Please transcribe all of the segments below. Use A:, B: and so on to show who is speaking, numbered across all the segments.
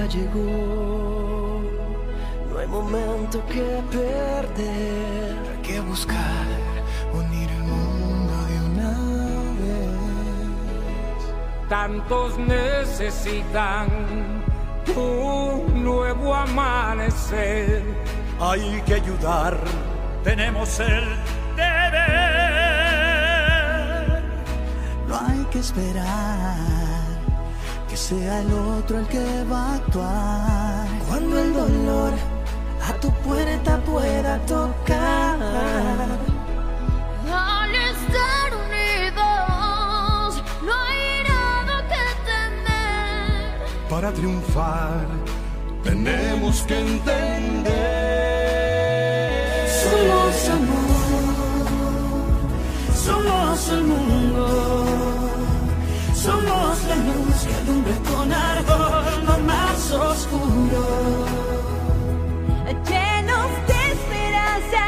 A: ya llegó. No hay momento que perder.
B: Hay que buscar unir el mundo de una vez.
C: Tantos necesitan un nuevo amanecer.
D: Hay que ayudar, tenemos el deber.
B: No hay que esperar que sea el otro el que va a actuar.
A: Cuando el dolor a tu puerta pueda tocar.
E: Al estar unidos, no hay nada que temer.
D: Para triunfar, tenemos que entender.
A: Somos amor, somos el mundo. Somos la luz que alumbra con ardor lo más oscuro.
E: Llenos de esperanza,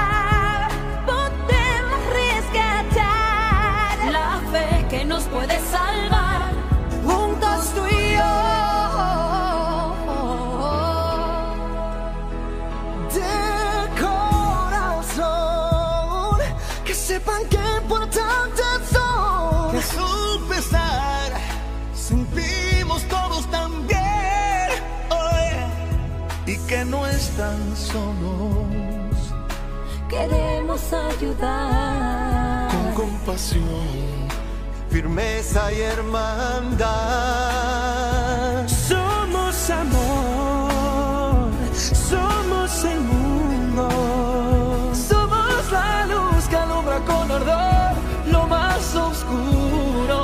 E: podemos rescatar la fe que nos puede salvar.
A: Juntos tú y yo. De corazón, que sepan que importantes son.
B: Que su pesar sentimos todos también, y que no están solos.
E: Queremos ayudar
B: Con compasión, firmeza y hermandad.
A: Somos amor, somos el mundo. Somos la luz que alumbra con ardor lo más oscuro.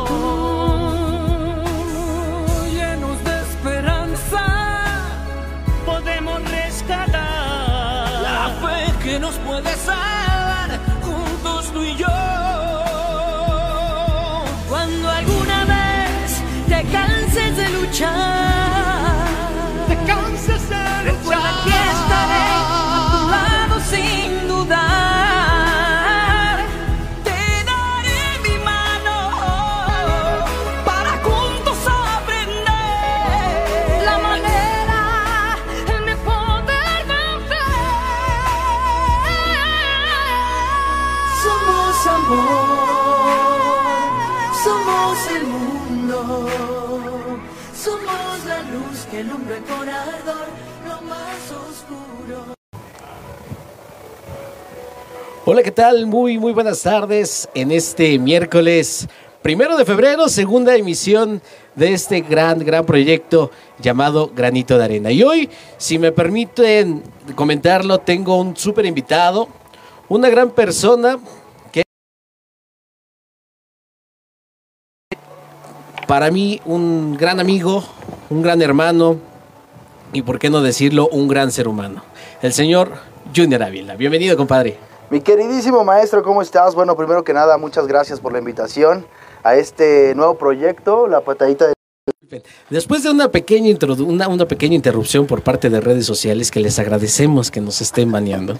C: Llenos de esperanza, podemos rescatar
A: La fe que nos puede salvar, juntos tú y yo. Cuando alguna vez te canses de luchar, recuerda que estaré a tu lado sin dudar. Te daré mi mano para juntos aprender
E: la manera de poder vencer.
A: Somos amor, somos el mundo. Somos la luz que alumbra con ardor lo más oscuro.
F: Hola, ¿qué tal? Muy buenas tardes en este miércoles 1 de febrero, segunda emisión de este gran proyecto llamado Granito de Arena. Y hoy, si me permiten comentarlo, tengo un súper invitado, una gran persona que para mí un gran amigo, un gran hermano y, por qué no decirlo, un gran ser humano. El señor Junior Ávila. Bienvenido, compadre.
G: Mi queridísimo maestro, ¿cómo estás? Bueno, primero que nada, muchas gracias por la invitación a este nuevo proyecto, La Patadita de...
F: Después de una pequeña interrupción por parte de redes sociales, que les agradecemos que nos estén baneando.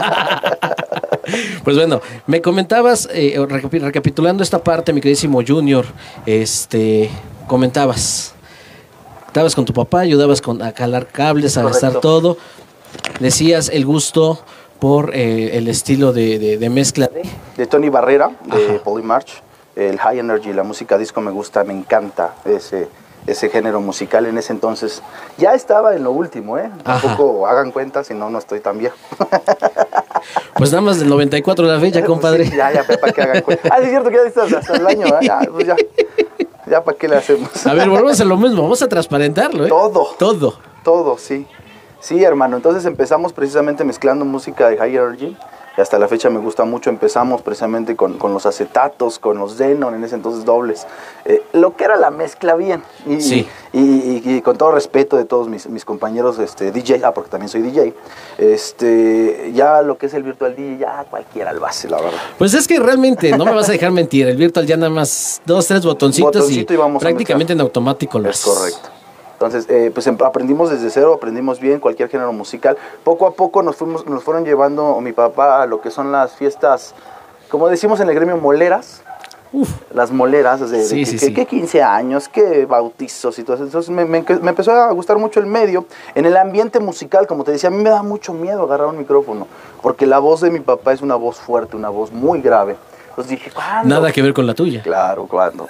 F: Pues bueno, me comentabas, recapitulando esta parte, mi queridísimo Junior, comentabas, estabas con tu papá, ayudabas a calar cables, a
G: Correcto.
F: gastar todo, decías el gusto por el estilo de mezcla
G: de Tony Barrera, de
F: Ajá.
G: Polymarch, el High Energy, la música disco me gusta, me encanta ese género musical. En ese entonces ya estaba en lo último, tampoco hagan cuenta, si no, no estoy tan viejo.
F: Pues nada más del 94 de la fecha, compadre.
G: Sí, ya, para que hagan cuenta. Ah, sí, es cierto que ya estás hasta el año, pues ya para qué le hacemos.
F: A ver, volvemos a lo mismo, vamos a transparentarlo, ¿eh?
G: Todo, sí. Sí, hermano, entonces empezamos precisamente mezclando música de High Energy y hasta la fecha me gusta mucho. Empezamos precisamente con los acetatos, con los Denon, en ese entonces dobles, lo que era la mezcla bien y,
F: Sí.
G: y con todo respeto de todos mis compañeros DJ, porque también soy DJ, ya lo que es el Virtual DJ, ya cualquiera lo hace, la verdad.
F: Pues es que realmente, no me vas a dejar mentir, el Virtual ya nada más 2, 3 botoncitos
G: Botoncito y vamos a
F: prácticamente en automático lo
G: Es
F: haces.
G: correcto. Entonces, pues aprendimos desde cero, aprendimos bien cualquier género musical. Poco a poco nos fueron llevando mi papá a lo que son las fiestas, como decimos en el gremio, moleras. las moleras de
F: Sí,
G: que 15 años, que bautizos y todo eso. Entonces me empezó a gustar mucho el medio. En el ambiente musical, como te decía, a mí me da mucho miedo agarrar un micrófono, porque la voz de mi papá es una voz fuerte, una voz muy grave. Entonces dije, ¿cuándo?
F: Nada que ver con la tuya.
G: Claro, ¿cuándo?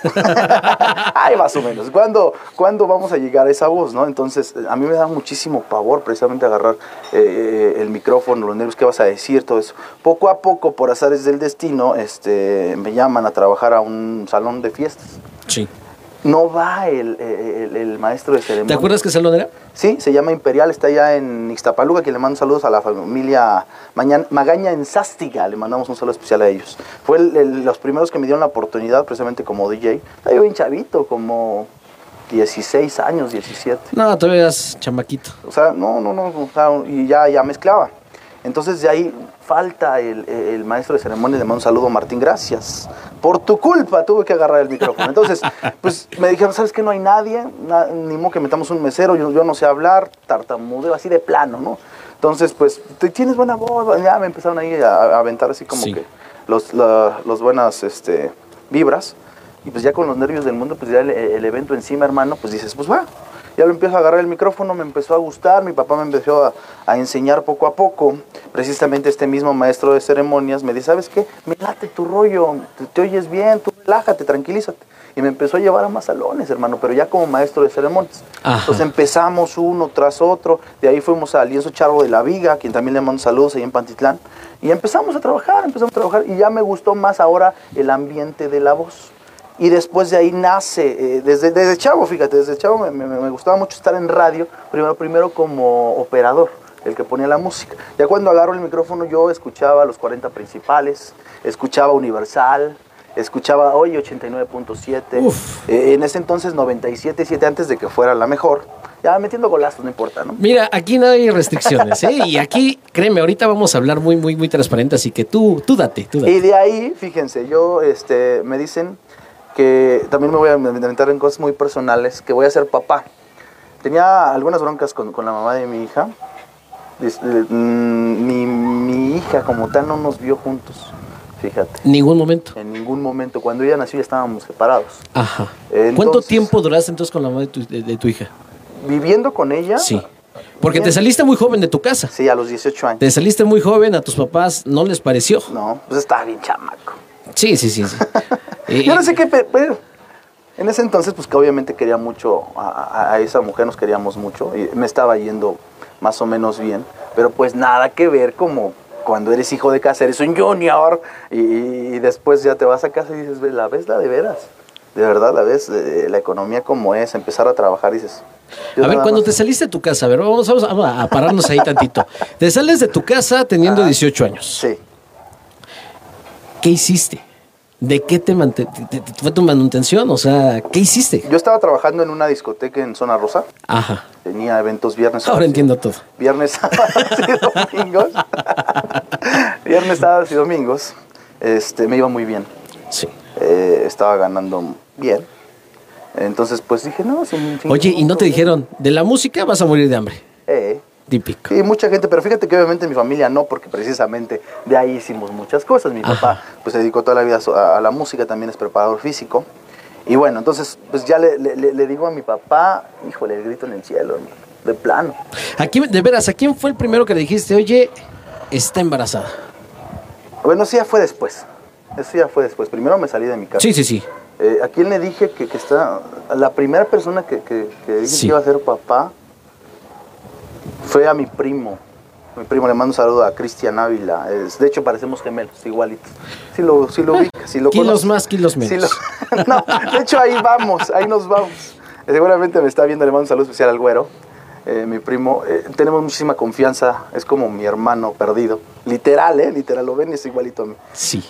G: Ay, más o menos. ¿Cuándo vamos a llegar a esa voz, no? Entonces, a mí me da muchísimo pavor precisamente agarrar el micrófono, los nervios, qué vas a decir, todo eso. Poco a poco, por azares del destino, me llaman a trabajar a un salón de fiestas.
F: Sí.
G: No va el maestro de ceremonia.
F: ¿Te acuerdas qué salón era?
G: Sí, se llama Imperial, está allá en Ixtapaluca, que le mando saludos a la familia Magaña en Sástiga, le mandamos un saludo especial a ellos. Fue los primeros que me dieron la oportunidad precisamente como DJ. Estaba yo bien chavito, como 16 años, 17.
F: No, todavía eras chamaquito.
G: O sea, no, o sea, y ya mezclaba. Entonces de ahí falta el maestro de ceremonia, le mando un saludo, Martín, gracias. Por tu culpa tuve que agarrar el micrófono. Entonces, pues me dijeron, ¿sabes qué? No hay nadie, ni modo que metamos un mesero, yo no sé hablar, tartamudeo, así de plano, ¿no? Entonces, pues, tienes buena voz, ya me empezaron ahí a aventar así como que los buenas vibras. Y pues ya con los nervios del mundo, pues ya el evento encima, hermano, pues dices, pues va. Ya lo empiezo a agarrar el micrófono, me empezó a gustar, mi papá me empezó a enseñar poco a poco. Precisamente este mismo maestro de ceremonias me dice, ¿sabes qué? Me late tu rollo, te oyes bien, tú relájate, tranquilízate. Y me empezó a llevar a más salones, hermano, pero ya como maestro de ceremonias.
F: Ajá.
G: Entonces empezamos uno tras otro, de ahí fuimos al Lienzo Charro de la Viga, quien también le mando saludos ahí en Pantitlán. Y empezamos a trabajar, y ya me gustó más ahora el ambiente de la voz. Y después de ahí nace, desde chavo, fíjate, desde chavo me gustaba mucho estar en radio, primero como operador, el que ponía la música. Ya cuando agarro el micrófono yo escuchaba los 40 principales, escuchaba Universal, escuchaba hoy 89.7, en ese entonces 97.7 antes de que fuera la mejor. Ya metiendo golazos, no importa, ¿no?
F: Mira, aquí no hay restricciones, ¿eh? Y aquí, créeme, ahorita vamos a hablar muy transparente, así que tú date.
G: Y de ahí, fíjense, yo, me dicen que también me voy a inventar en cosas muy personales, que voy a ser papá. Tenía algunas broncas con la mamá de mi hija. Mi hija como tal no nos vio juntos, fíjate.
F: ¿Ningún momento?
G: En ningún momento. Cuando ella nació ya estábamos separados.
F: Ajá.
G: Entonces,
F: ¿cuánto tiempo duraste entonces con la mamá de tu hija?
G: Viviendo con ella.
F: Sí. Porque te saliste muy joven de tu casa.
G: Sí, a los 18 años.
F: Te saliste muy joven, a tus papás no les pareció.
G: No, pues estaba bien chamaco.
F: Sí.
G: Yo no sé qué, pero en ese entonces, pues que obviamente quería mucho a esa mujer, nos queríamos mucho, y me estaba yendo más o menos bien, pero pues nada que ver como cuando eres hijo de casa, eres un junior, y después ya te vas a casa y dices, ¿la ves la de veras? De verdad, la ves, la economía como es, empezar a trabajar, dices...
F: A ver, cuando te saliste de tu casa, a ver, vamos a pararnos ahí tantito. Te sales de tu casa teniendo 18 años.
G: Sí.
F: ¿Qué hiciste? ¿De qué fue tu manutención? O sea, ¿qué hiciste?
G: Yo estaba trabajando en una discoteca en Zona Rosa.
F: Ajá.
G: Tenía eventos viernes.
F: Ahora entiendo todo.
G: Viernes, sábados y domingos. Viernes, sábados y domingos. Me iba muy bien.
F: Sí.
G: Estaba ganando bien. Entonces, pues dije, no, sin
F: Oye, ¿y no te dijeron, de la música vas a morir de hambre? Típico.
G: Sí, mucha gente, pero fíjate que obviamente mi familia no, porque precisamente de ahí hicimos muchas cosas. Mi papá pues se dedicó toda la vida a la música, también es preparador físico. Y bueno, entonces pues ya le digo a mi papá, híjole, el grito en el cielo, de plano.
F: De veras, ¿a quién fue el primero que le dijiste, oye, está embarazada?
G: Bueno, eso ya fue después. Primero me salí de mi casa.
F: Sí.
G: ¿A quién le dije que está? La primera persona que dije que iba a ser papá fue a mi primo. Mi primo, le mando un saludo a Cristian Ávila. De hecho, parecemos gemelos, igualitos. Si lo ubicas, si lo
F: kilos
G: conoces.
F: más, kilos menos.
G: No, de hecho, ahí nos vamos. Seguramente me está viendo, le mando un saludo especial al güero. Mi primo, tenemos muchísima confianza, es como mi hermano perdido. Literal, lo ven, es igualito a mí.
F: Sí.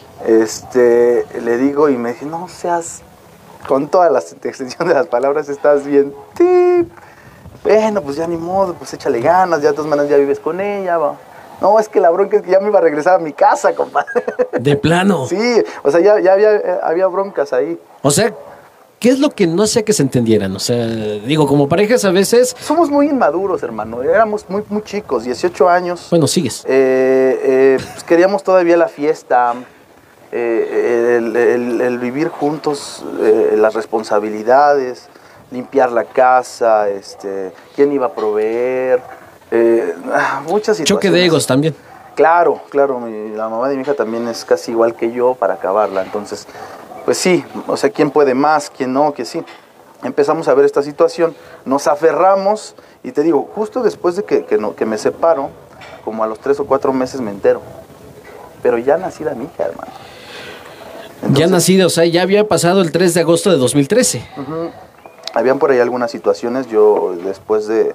G: Le digo y me dice, no seas, con toda la extensión de las palabras, estás bien. ¡Tip! Bueno, pues ya ni modo, pues échale ganas, ya de todas maneras ya vives con ella, va. No, es que la bronca es que ya me iba a regresar a mi casa, compadre.
F: ¿De plano?
G: Sí, o sea, ya había broncas ahí.
F: O sea, ¿qué es lo que no sé que se entendieran? O sea, digo, como parejas a veces...
G: Somos muy inmaduros, hermano, éramos muy chicos, 18 años.
F: Bueno, sigues.
G: Pues queríamos todavía la fiesta, el vivir juntos, las responsabilidades, limpiar la casa, quién iba a proveer, muchas situaciones.
F: Choque de egos también.
G: Claro, la mamá de mi hija también es casi igual que yo para acabarla, entonces, pues sí, o sea, quién puede más, quién no, que sí. Empezamos a ver esta situación, nos aferramos y te digo, justo después de que me separo, como a los 3 o 4 meses me entero, pero ya nacida mi hija, hermano. Entonces,
F: ya nacida, o sea, ya había pasado el 3 de agosto de 2013.
G: Uh-huh. Habían por ahí algunas situaciones, yo después de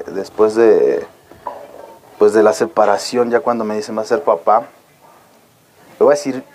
G: la separación, ya cuando me dicen va a ser papá, le voy a decir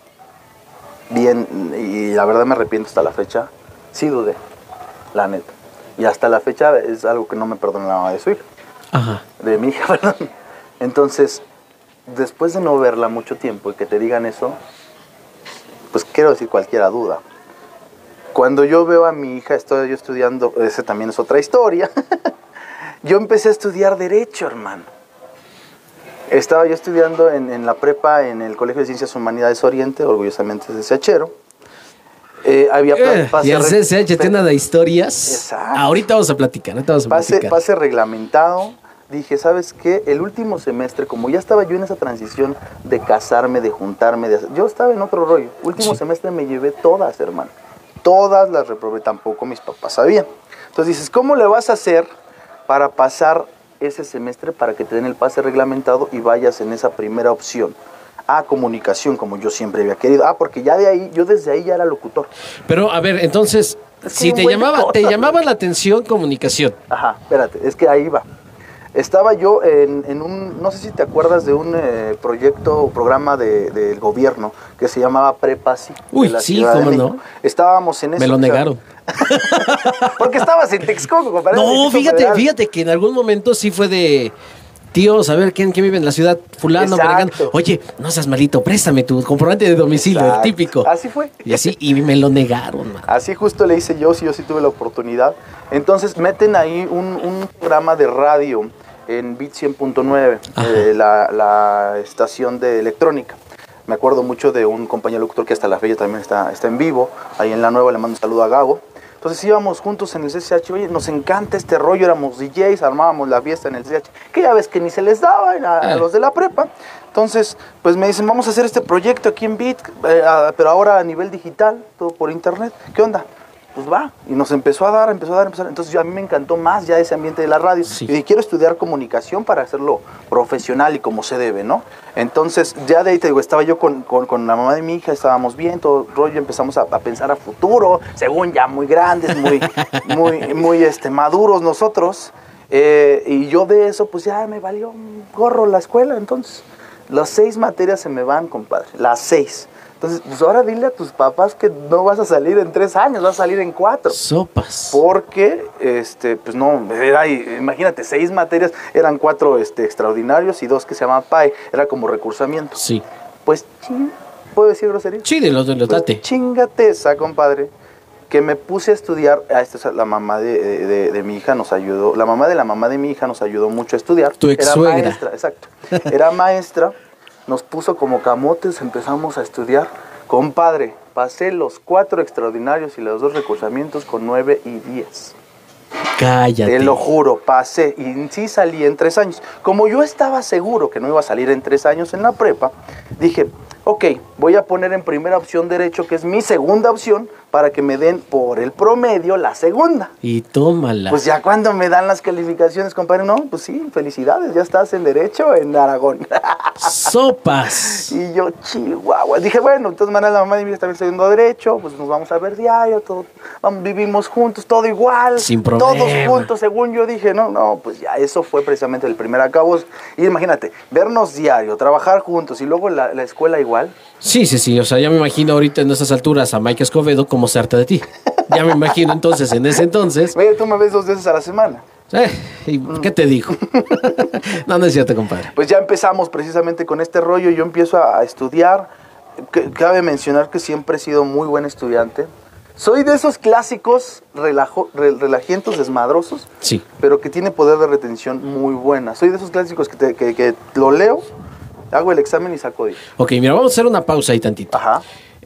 G: bien, y la verdad me arrepiento hasta la fecha, sí dudé, la neta. Y hasta la fecha es algo que no me perdona la mamá de su hija.
F: Ajá.
G: De mi hija, perdón. Entonces, después de no verla mucho tiempo y que te digan eso, pues quiero decir cualquiera duda. Cuando yo veo a mi hija, estoy yo estudiando, esa también es otra historia, yo empecé a estudiar Derecho, hermano. Estaba yo estudiando en la prepa en el Colegio de Ciencias Humanidades Oriente, orgullosamente CCHero. Había
F: y el CCH tiene de historias.
G: Exacto.
F: Ahorita vamos a platicar.
G: Pase reglamentado. Dije, ¿sabes qué? El último semestre, como ya estaba yo en esa transición de casarme, de juntarme, yo estaba en otro rollo. Último semestre me llevé todas, hermano. Todas las reprobé, tampoco mis papás sabían. Entonces dices, ¿cómo le vas a hacer para pasar ese semestre para que te den el pase reglamentado y vayas en esa primera opción? Comunicación, como yo siempre había querido. Porque ya de ahí, yo desde ahí ya era locutor.
F: Pero, a ver, entonces, si te llamaba la atención comunicación.
G: Ajá, espérate, es que ahí va. Estaba yo en un, no sé si te acuerdas de un proyecto o programa del gobierno que se llamaba Prepa-Sí.
F: Uy, sí, cómo no.
G: Estábamos en eso.
F: Me lo negaron.
G: Porque estabas en Texcoco, compadre.
F: No, fíjate que en algún momento sí fue de... Tíos, a ver, ¿quién vive en la ciudad? Fulano, Perengano. Oye, no seas malito, préstame tu comprobante de domicilio, el típico.
G: Así fue.
F: Y me lo negaron, man.
G: Así justo le hice yo sí tuve la oportunidad. Entonces meten ahí un programa de radio en Beat 100.9, la estación de electrónica. Me acuerdo mucho de un compañero locutor que hasta la fecha también está en vivo. Ahí en La Nueva le mando un saludo a Gabo. Entonces íbamos juntos en el CCH, oye, nos encanta este rollo, éramos DJs, armábamos la fiesta en el CCH, que ya ves que ni se les daba a los de la prepa. Entonces, pues me dicen, vamos a hacer este proyecto aquí en Beat, pero ahora a nivel digital, todo por internet. ¿Qué onda? Pues va, y nos empezó a dar. Entonces a mí me encantó más ya ese ambiente de la radio. Sí. Y dije, quiero estudiar comunicación para hacerlo profesional y como se debe, ¿no? Entonces ya de ahí te digo, estaba yo con la mamá de mi hija, estábamos bien, todo rollo, empezamos a pensar a futuro, según ya muy grandes, muy maduros nosotros. Y yo de eso, pues ya me valió un gorro la escuela. Entonces, las 6 materias se me van, compadre, las 6. Entonces, pues ahora dile a tus papás que no vas a salir en 3 años, vas a salir en 4.
F: Sopas.
G: Porque, pues no, imagínate, 6 materias, eran 4 extraordinarios y 2 que se llamaban PAE, era como recursamiento.
F: Sí.
G: Pues, ¿puedo decir grosería?
F: Sí, de los date.
G: Pues, chingate esa, compadre, que me puse a estudiar, la mamá de mi hija nos ayudó, la mamá de mi hija nos ayudó mucho a estudiar.
F: Tu ex-suegra.
G: Era maestra, exacto, era maestra. Nos puso como camotes, empezamos a estudiar. Compadre, pasé los 4 extraordinarios y los 2 recursamientos con 9 y 10.
F: Cállate.
G: Te lo juro, pasé y sí salí en 3 años. Como yo estaba seguro que no iba a salir en 3 años en la prepa, dije, ok, voy a poner en primera opción Derecho, que es mi segunda opción, para que me den por el promedio la segunda.
F: Y tómala.
G: Pues ya cuando me dan las calificaciones, compadre, no, pues sí, felicidades, ya estás en Derecho en Aragón.
F: Sopas.
G: Y yo, chihuahua. Dije, bueno, de todas maneras la mamá de mi hija está estudiando Derecho, pues nos vamos a ver diario, todo, vivimos juntos, todo igual.
F: Sin problema.
G: Todos juntos, según yo dije, no, pues ya eso fue precisamente el primer acabo. Y imagínate, vernos diario, trabajar juntos y luego la escuela igual.
F: Sí, o sea, ya me imagino ahorita en estas alturas a Mike Escobedo como se harta de ti. Ya me imagino entonces, en ese entonces.
G: Oye, tú me ves 2 veces a la semana.
F: ¿Qué te digo? No es cierto, compadre.
G: Pues ya empezamos precisamente con este rollo, yo empiezo a estudiar. Cabe mencionar que siempre he sido muy buen estudiante. Soy de esos clásicos relajientos, desmadrosos,
F: sí,
G: pero que tiene poder de retención muy buena. Soy de esos clásicos que lo leo, hago el examen y saco 10.
F: Ok, mira, vamos a hacer una pausa ahí tantito.
G: Ajá.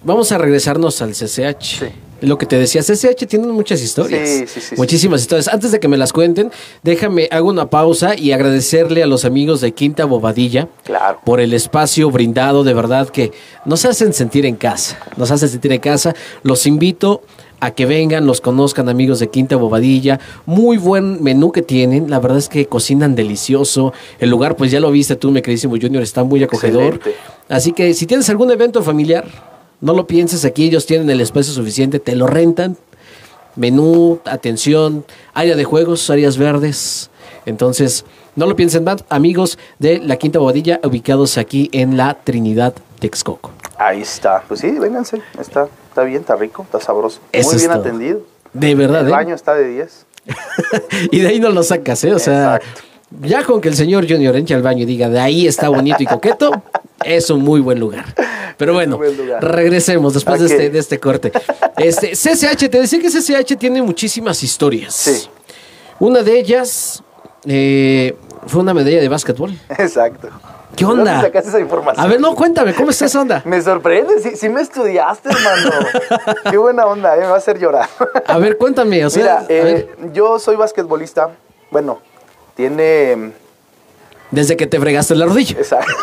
F: vamos a regresarnos al CCH.
G: Sí.
F: Lo que te decía, CCH tiene muchas historias.
G: Sí.
F: Muchísimas historias. Antes de que me las cuenten, hago una pausa y agradecerle a los amigos de Quinta Bobadilla
G: Claro.
F: por el espacio brindado, de verdad que nos hacen sentir en casa. Los invito a que vengan, los conozcan, amigos de Quinta Bobadilla. Muy buen menú que tienen. La verdad es que cocinan delicioso. El lugar, pues ya lo viste tú, mi queridísimo Junior, está muy acogedor.
G: Excelente.
F: Así que si tienes algún evento familiar, no lo pienses, aquí ellos tienen el espacio suficiente, te lo rentan. Menú, atención, área de juegos, áreas verdes. Entonces, no lo piensen más, amigos de la Quinta Bobadilla, ubicados aquí en la Trinidad, Texcoco.
G: Ahí está. Pues sí, vénganse. Está bien, está rico, está sabroso.
F: Eso
G: Muy
F: es
G: bien
F: todo.
G: atendido.
F: De verdad,
G: El baño está de 10.
F: Y de ahí no lo sacas, ¿eh? O sea,
G: Exacto.
F: ya con que el señor Junior entre al baño y diga, de ahí está bonito y coqueto, es un muy buen lugar. Pero bueno,
G: buen lugar.
F: regresemos después
G: Ok.
F: de este corte. CCH, te decía que CCH tiene muchísimas historias.
G: Sí.
F: Una de ellas fue una medalla de básquetbol.
G: Exacto.
F: ¿Qué
G: ¿De
F: onda?
G: dónde sacaste esa información?
F: A ver, no, cuéntame, ¿cómo está esa onda?
G: Me sorprende, sí me estudiaste, hermano. Qué buena onda, me va a hacer llorar.
F: A ver, cuéntame. O sea,
G: Mira,
F: a ver,
G: yo soy basquetbolista. Bueno, tiene...
F: desde que te fregaste la rodilla.
G: Exacto.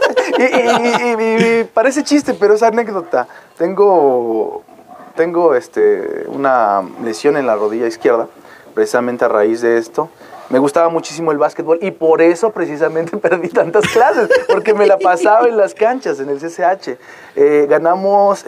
G: y parece chiste, pero es anécdota. Tengo una lesión en la rodilla izquierda, precisamente a raíz de esto. Me gustaba muchísimo el básquetbol y por eso precisamente perdí tantas clases, porque me la pasaba en las canchas, en el CCH. Ganamos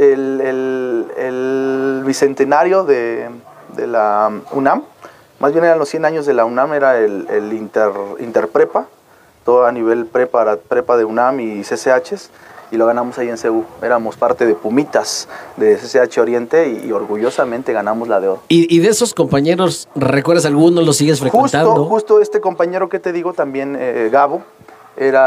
G: el bicentenario de la UNAM, más bien eran los 100 años de la UNAM, era el interprepa, todo a nivel prepa de UNAM y CCHs, y lo ganamos ahí en CEU. Éramos parte de Pumitas, de CCH Oriente, y orgullosamente ganamos la de oro.
F: Y de esos compañeros, ¿recuerdas alguno? ¿Los sigues frecuentando?
G: Justo este compañero que te digo también, Gabo, era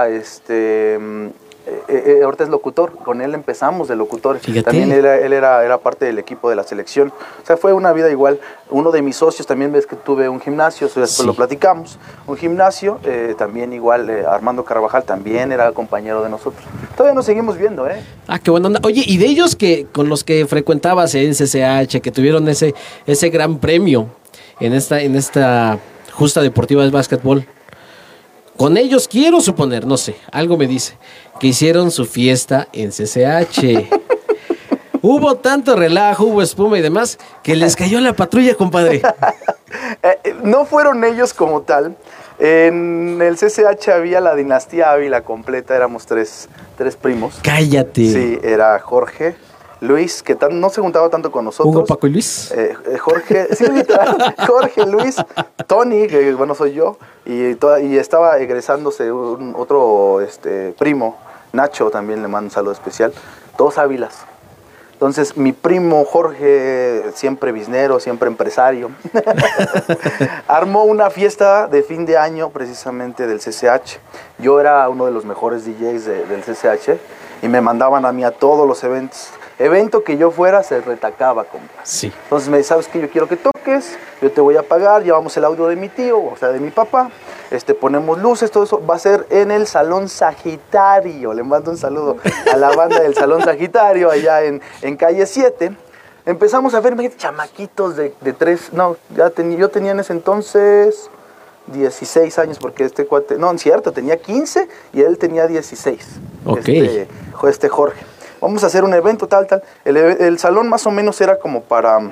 G: ahorita es locutor, con él empezamos de locutor.
F: Fíjate.
G: También él era parte del equipo de la selección. O sea, fue una vida igual. Uno de mis socios, también ves que tuve un gimnasio, después
F: Sí.
G: lo platicamos. Un gimnasio, también igual, Armando Carvajal también era compañero de nosotros. Todavía nos seguimos viendo, ¿eh?
F: Ah, qué buena onda. Oye, y de ellos con los que frecuentabas en CCH, que tuvieron ese gran premio en esta justa deportiva del básquetbol, con ellos quiero suponer, no sé, algo me dice, que hicieron su fiesta en CCH. Hubo tanto relajo, hubo espuma y demás, que les cayó la patrulla, compadre.
G: No fueron ellos como tal. En el CCH había la dinastía Ávila completa, éramos tres primos.
F: Cállate.
G: Sí, era Jorge, Luis, que no se juntaba tanto con nosotros.
F: Hugo, Paco y Luis.
G: Jorge, sí, literal, Jorge, Luis, Tony, que bueno, soy yo, y estaba egresándose otro primo, Nacho, también le mando un saludo especial, todos Ávilas. Entonces, mi primo Jorge, siempre biznero, siempre empresario, armó una fiesta de fin de año precisamente del CCH. Yo era uno de los mejores DJs del CCH y me mandaban a mí a todos los eventos. Evento que yo fuera se retacaba, compa.
F: Sí.
G: Entonces me sabes que yo quiero que toques, yo te voy a pagar, llevamos el audio de mi tío, o sea, de mi papá, ponemos luces, todo eso va a ser en el Salón Sagitario. Le mando un saludo a la banda del Salón Sagitario allá en Calle 7. Empezamos a ver, imagínate, chamaquitos de 3, no, yo tenía en ese entonces 16 años, porque este cuate, no, es cierto, tenía 15 y él tenía 16.
F: Ok.
G: Jorge. Vamos a hacer un evento, tal. El salón más o menos era como para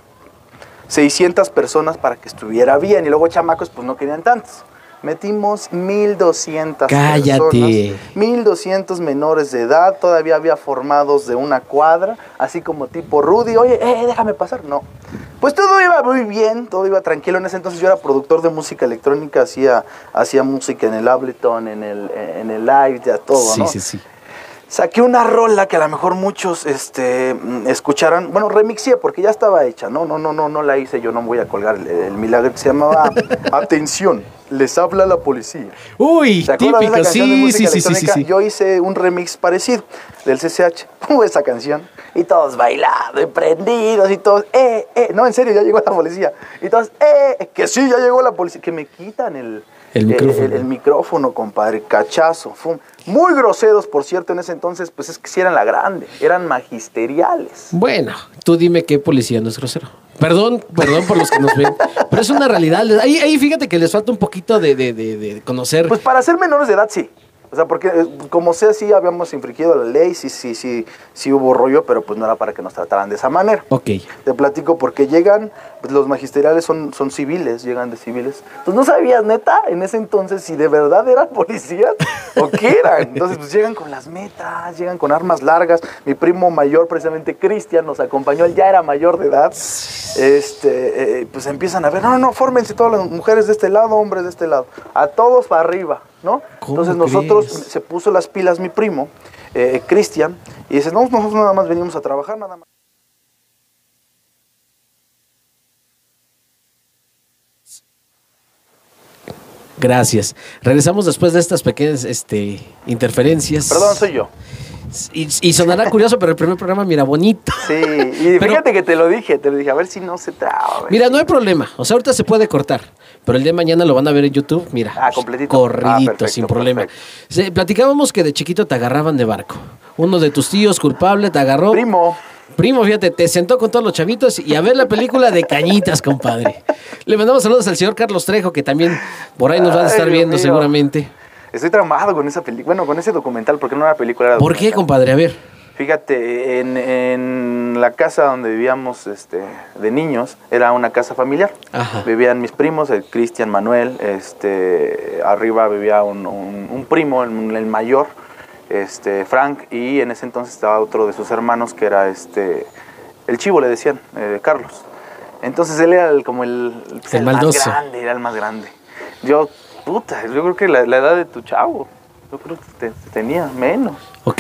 G: 600 personas para que estuviera bien. Y luego chamacos, pues no querían tantos. Metimos 1,200
F: Cállate.
G: personas. 1,200 menores de edad. Todavía había formados de una cuadra. Así como tipo Rudy. Oye, déjame pasar. No. Pues todo iba muy bien, todo iba tranquilo. En ese entonces yo era productor de música electrónica. Hacía música en el Ableton, en el Live, ya todo,
F: Sí,
G: ¿no?
F: sí.
G: Saqué una rola que a lo mejor muchos escucharan. Bueno, remixé porque ya estaba hecha. No la hice, yo no voy a colgar el milagro, que se llamaba Atención, les habla la policía.
F: Uy,
G: ¿Se acuerdan de
F: típico,
G: esa canción de música
F: sí.
G: electrónica? Yo hice un remix parecido del CCH, esa canción, y todos bailando y prendidos y todos, no, en serio, ya llegó la policía. Y todos, que sí, ya llegó la policía, que me quitan el
F: El micrófono.
G: El micrófono, compadre, cachazo. Muy groseros, por cierto, en ese entonces, pues es que sí eran la grande, eran magisteriales.
F: Bueno, tú dime qué policía no es grosero. Perdón por los que nos ven, pero es una realidad. Ahí fíjate que les falta un poquito de conocer.
G: Pues para ser menores de edad, sí. O sea, porque como sea, sí habíamos infringido la ley, sí hubo rollo, pero pues no era para que nos trataran de esa manera.
F: Ok.
G: Te platico porque llegan, pues los magisteriales son civiles, llegan de civiles. Pues no sabías, neta, en ese entonces si de verdad eran policías o qué eran. Entonces pues llegan con las metas, llegan con armas largas. Mi primo mayor, precisamente Cristian, nos acompañó, él ya era mayor de edad. Pues empiezan a ver, no, fórmense todas las mujeres de este lado, hombres de este lado. A todos para arriba, ¿no? Entonces nosotros, se puso las pilas mi primo, Cristian, y dice, no, nosotros nada más venimos a trabajar, nada más.
F: Gracias. Regresamos después de estas pequeñas interferencias.
G: Perdón, soy yo.
F: Y sonará curioso, pero el primer programa, mira, bonito.
G: Sí, y fíjate que te lo dije, a ver si no se traba.
F: Mira, no hay problema, o sea, ahorita se puede cortar, pero el día de mañana lo van a ver en YouTube, mira,
G: completito.
F: corridito,
G: Perfecto,
F: sin problema. Platicábamos que de chiquito te agarraban de barco. Uno de tus tíos culpable te agarró. Primo, fíjate, te sentó con todos los chavitos y a ver la película de Cañitas, compadre. Le mandamos saludos al señor Carlos Trejo, que también por ahí nos van a estar viendo seguramente.
G: Estoy traumado con esa película, bueno, con ese documental, porque no era película, era
F: ¿Por qué, compadre? A ver.
G: Fíjate, en la casa donde vivíamos de niños, era una casa familiar.
F: Ajá.
G: Vivían mis primos, el Cristian, Manuel, arriba vivía un primo, el mayor, Frank, y en ese entonces estaba otro de sus hermanos que era el Chivo, le decían, Carlos. Entonces él era como el
F: maldoso.
G: más grande, era el más grande. Yo creo que la edad de tu chavo, yo creo que tenía menos.
F: Ok.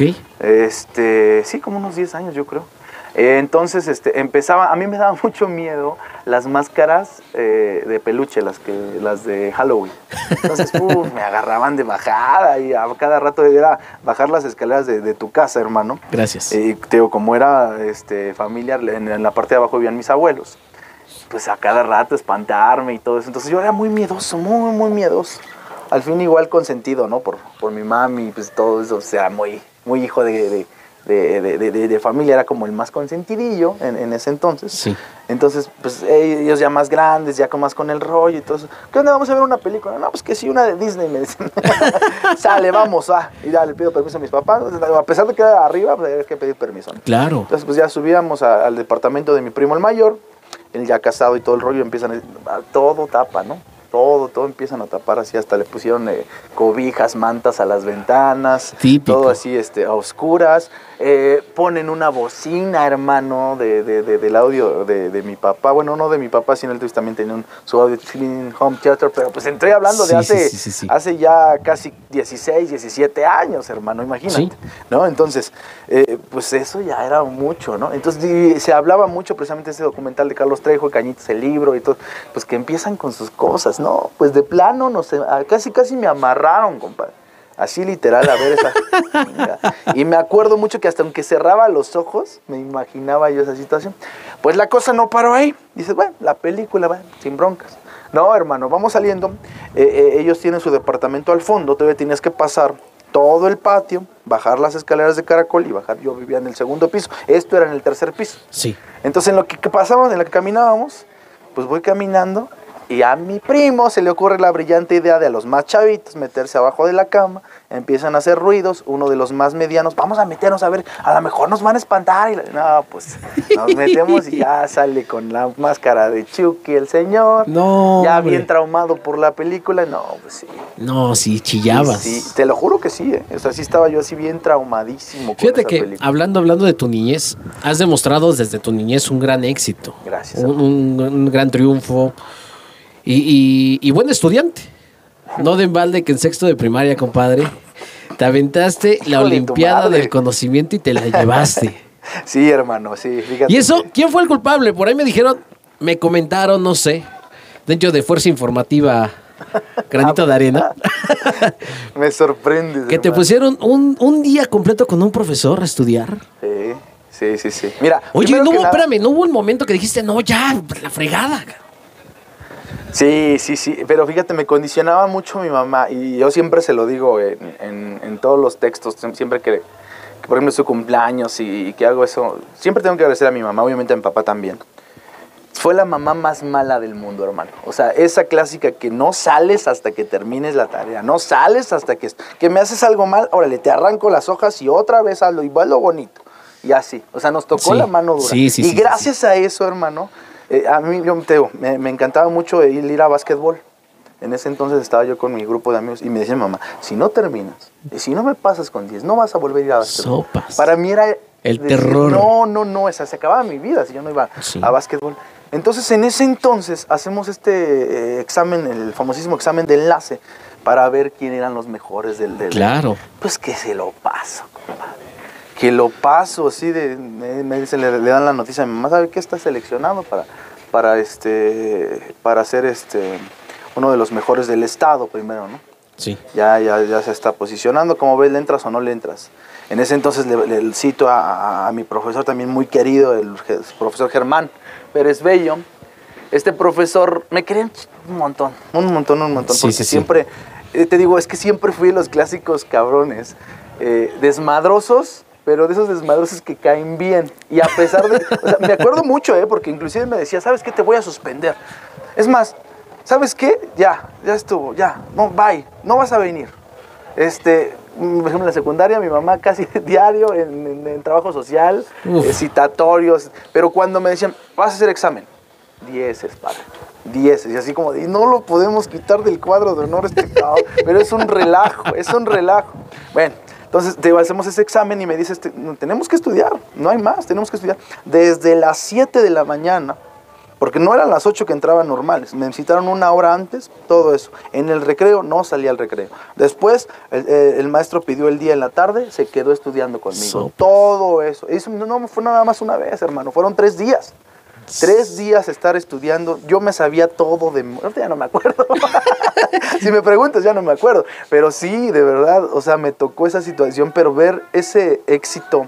G: Sí, como unos 10 años, yo creo. Entonces, empezaba, a mí me daba mucho miedo las máscaras de peluche, las de Halloween. Entonces, me agarraban de bajada y a cada rato era bajar las escaleras de tu casa, hermano.
F: Gracias.
G: Como era familiar, en la parte de abajo vivían mis abuelos. Pues a cada rato espantarme y todo eso. Entonces yo era muy miedoso, muy miedoso. Al fin igual consentido, ¿no? Por mi mami, pues todo eso, o sea, muy hijo de familia, era como el más consentidillo en ese entonces. Sí. Entonces, pues ellos ya más grandes, ya más con el rollo y todo eso. ¿Qué onda? ¿Vamos a ver una película? No, pues que sí, una de Disney, me dicen. Sale, vamos, y ya le pido permiso a mis papás. A pesar de que era arriba, pues había que pedir permiso, ¿no?
F: Claro.
G: Entonces, pues ya subíamos al departamento de mi primo el mayor. Él ya casado y todo el rollo, empiezan todo tapa, ¿no? Todo empiezan a tapar así, hasta le pusieron cobijas, mantas a las ventanas.
F: Típico.
G: Todo así a oscuras. Ponen una bocina, hermano, del audio de mi papá. Bueno, no de mi papá, sino él también tenía su audio home theater, pero pues entré hablando de hace ya casi 16, 17 años, hermano, imagínate. Sí. ¿No? Entonces, pues eso ya era mucho, ¿no? Entonces se hablaba mucho precisamente de ese documental de Carlos Trejo, Cañitas, el libro y todo, pues que empiezan con sus cosas, ¿no? Pues de plano, no sé, casi me amarraron, compadre. Así literal, a ver esa. Y me acuerdo mucho que hasta aunque cerraba los ojos, me imaginaba yo esa situación. Pues la cosa no paró ahí. Dices, bueno, la película va sin broncas. No, hermano, vamos saliendo. Ellos tienen su departamento al fondo, todavía tienes que pasar todo el patio, bajar las escaleras de caracol y bajar. Yo vivía en el segundo piso. Esto era en el tercer piso.
F: Sí.
G: Entonces, en lo que pasábamos, en lo que caminábamos, pues voy caminando. Y a mi primo se le ocurre la brillante idea de a los más chavitos meterse abajo de la cama, empiezan a hacer ruidos, uno de los más medianos, vamos a meternos a ver, a lo mejor nos van a espantar. No, pues nos metemos y ya sale con la máscara de Chucky el señor,
F: no,
G: ya bien traumado por la película. No, pues sí.
F: No, sí, chillabas.
G: Sí, te lo juro que sí, o sea, sí estaba yo así bien traumadísimo con
F: Fíjate
G: esa
F: que
G: película.
F: hablando de tu niñez, has demostrado desde tu niñez un gran éxito.
G: Gracias.
F: Un gran triunfo. Y buen estudiante. No de embalde que en sexto de primaria, compadre, te aventaste la Olimpiada del Conocimiento y te la llevaste.
G: Sí, hermano, sí, fíjate.
F: ¿Y eso? ¿Quién fue el culpable? Por ahí me dijeron, me comentaron, no sé, dentro de Fuerza Informativa Granito de Arena.
G: Me sorprendes,
F: que te pusieron un día completo con un profesor a estudiar.
G: Sí. Mira,
F: oye, no hubo un momento que dijiste, no, ya, la fregada.
G: Sí, pero fíjate, me condicionaba mucho mi mamá y yo siempre se lo digo en todos los textos, siempre que por ejemplo, su cumpleaños y que hago eso, siempre tengo que agradecer a mi mamá, obviamente a mi papá también. Fue la mamá más mala del mundo, hermano. O sea, esa clásica que no sales hasta que termines la tarea, no sales hasta que me haces algo mal, órale, te arranco las hojas y otra vez hazlo, y va lo bonito. Y así, o sea, nos tocó la mano dura. Y gracias a eso, hermano, a mí, me encantaba mucho ir a básquetbol. En ese entonces estaba yo con mi grupo de amigos y me decía mamá, si no terminas, y si no me pasas con 10, no vas a volver a ir a básquetbol.
F: Sopas.
G: Para mí era
F: el terror.
G: No, esa se acababa mi vida si yo no iba a básquetbol. Entonces, en ese entonces, hacemos este examen, el famosísimo examen de enlace, para ver quién eran los mejores del
F: Claro.
G: Pues que se lo paso, compadre. Que lo paso, así me dicen, le dan la noticia a mi mamá, ¿sabe qué? Está seleccionado para ser uno de los mejores del estado primero, ¿no?
F: Sí.
G: Ya se está posicionando, como ves, ¿le entras o no le entras? En ese entonces le cito a mi profesor también muy querido, el profesor Germán Pérez Bello. Este profesor me quería un montón,
F: Sí,
G: porque siempre, te digo, es que siempre fui los clásicos cabrones, desmadrosos, pero de esos desmadrosos que caen bien. Y a pesar de, o sea, me acuerdo mucho, porque inclusive me decía, ¿sabes qué? Te voy a suspender. Es más, ¿sabes qué? Ya estuvo, no, bye, no vas a venir. Por ejemplo, en la secundaria, mi mamá casi diario en trabajo social, citatorios, pero cuando me decían, vas a hacer examen, 10, padre, 10, y así como, y no lo podemos quitar del cuadro de honor cabrón, pero es un relajo. Bueno, entonces hacemos ese examen y me dice, tenemos que estudiar, no hay más, tenemos que estudiar. Desde las 7 de la mañana, porque no eran las 8 que entraban normales, me citaron 1 hora antes, todo eso. En el recreo no salía al recreo. Después el maestro pidió el día en la tarde, se quedó estudiando conmigo. Todo eso. Eso no fue nada más una vez, hermano, fueron 3 días. 3 días estar estudiando, yo me sabía todo ya no me acuerdo. Si me preguntas, ya no me acuerdo. Pero sí, de verdad, o sea, me tocó esa situación, pero ver ese éxito,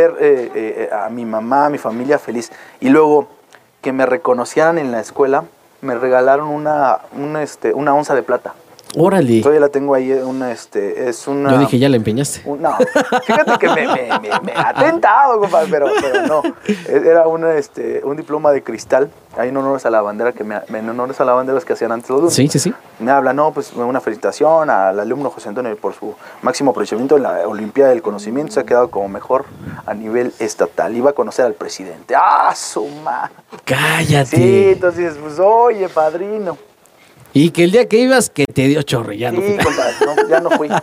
G: ver a mi mamá, a mi familia feliz, y luego que me reconocieran en la escuela, me regalaron una onza de plata.
F: Órale.
G: Todavía la tengo ahí, es una...
F: Yo dije, ya la empeñaste.
G: No, fíjate que me ha tentado, compadre, pero no. Era un diploma de cristal, ahí en honores a la bandera, en honores a la bandera que hacían antes los lunes.
F: Sí.
G: Me habla, pues una felicitación al alumno José Antonio por su máximo aprovechamiento en la Olimpiada del Conocimiento, se ha quedado como mejor a nivel estatal. Iba a conocer al presidente. ¡Ah, su madre!
F: ¡Cállate!
G: Sí, entonces, pues, oye, padrino.
F: Y que el día que ibas, que te dio chorro, ya no.
G: Sí, compadre, ya no fui.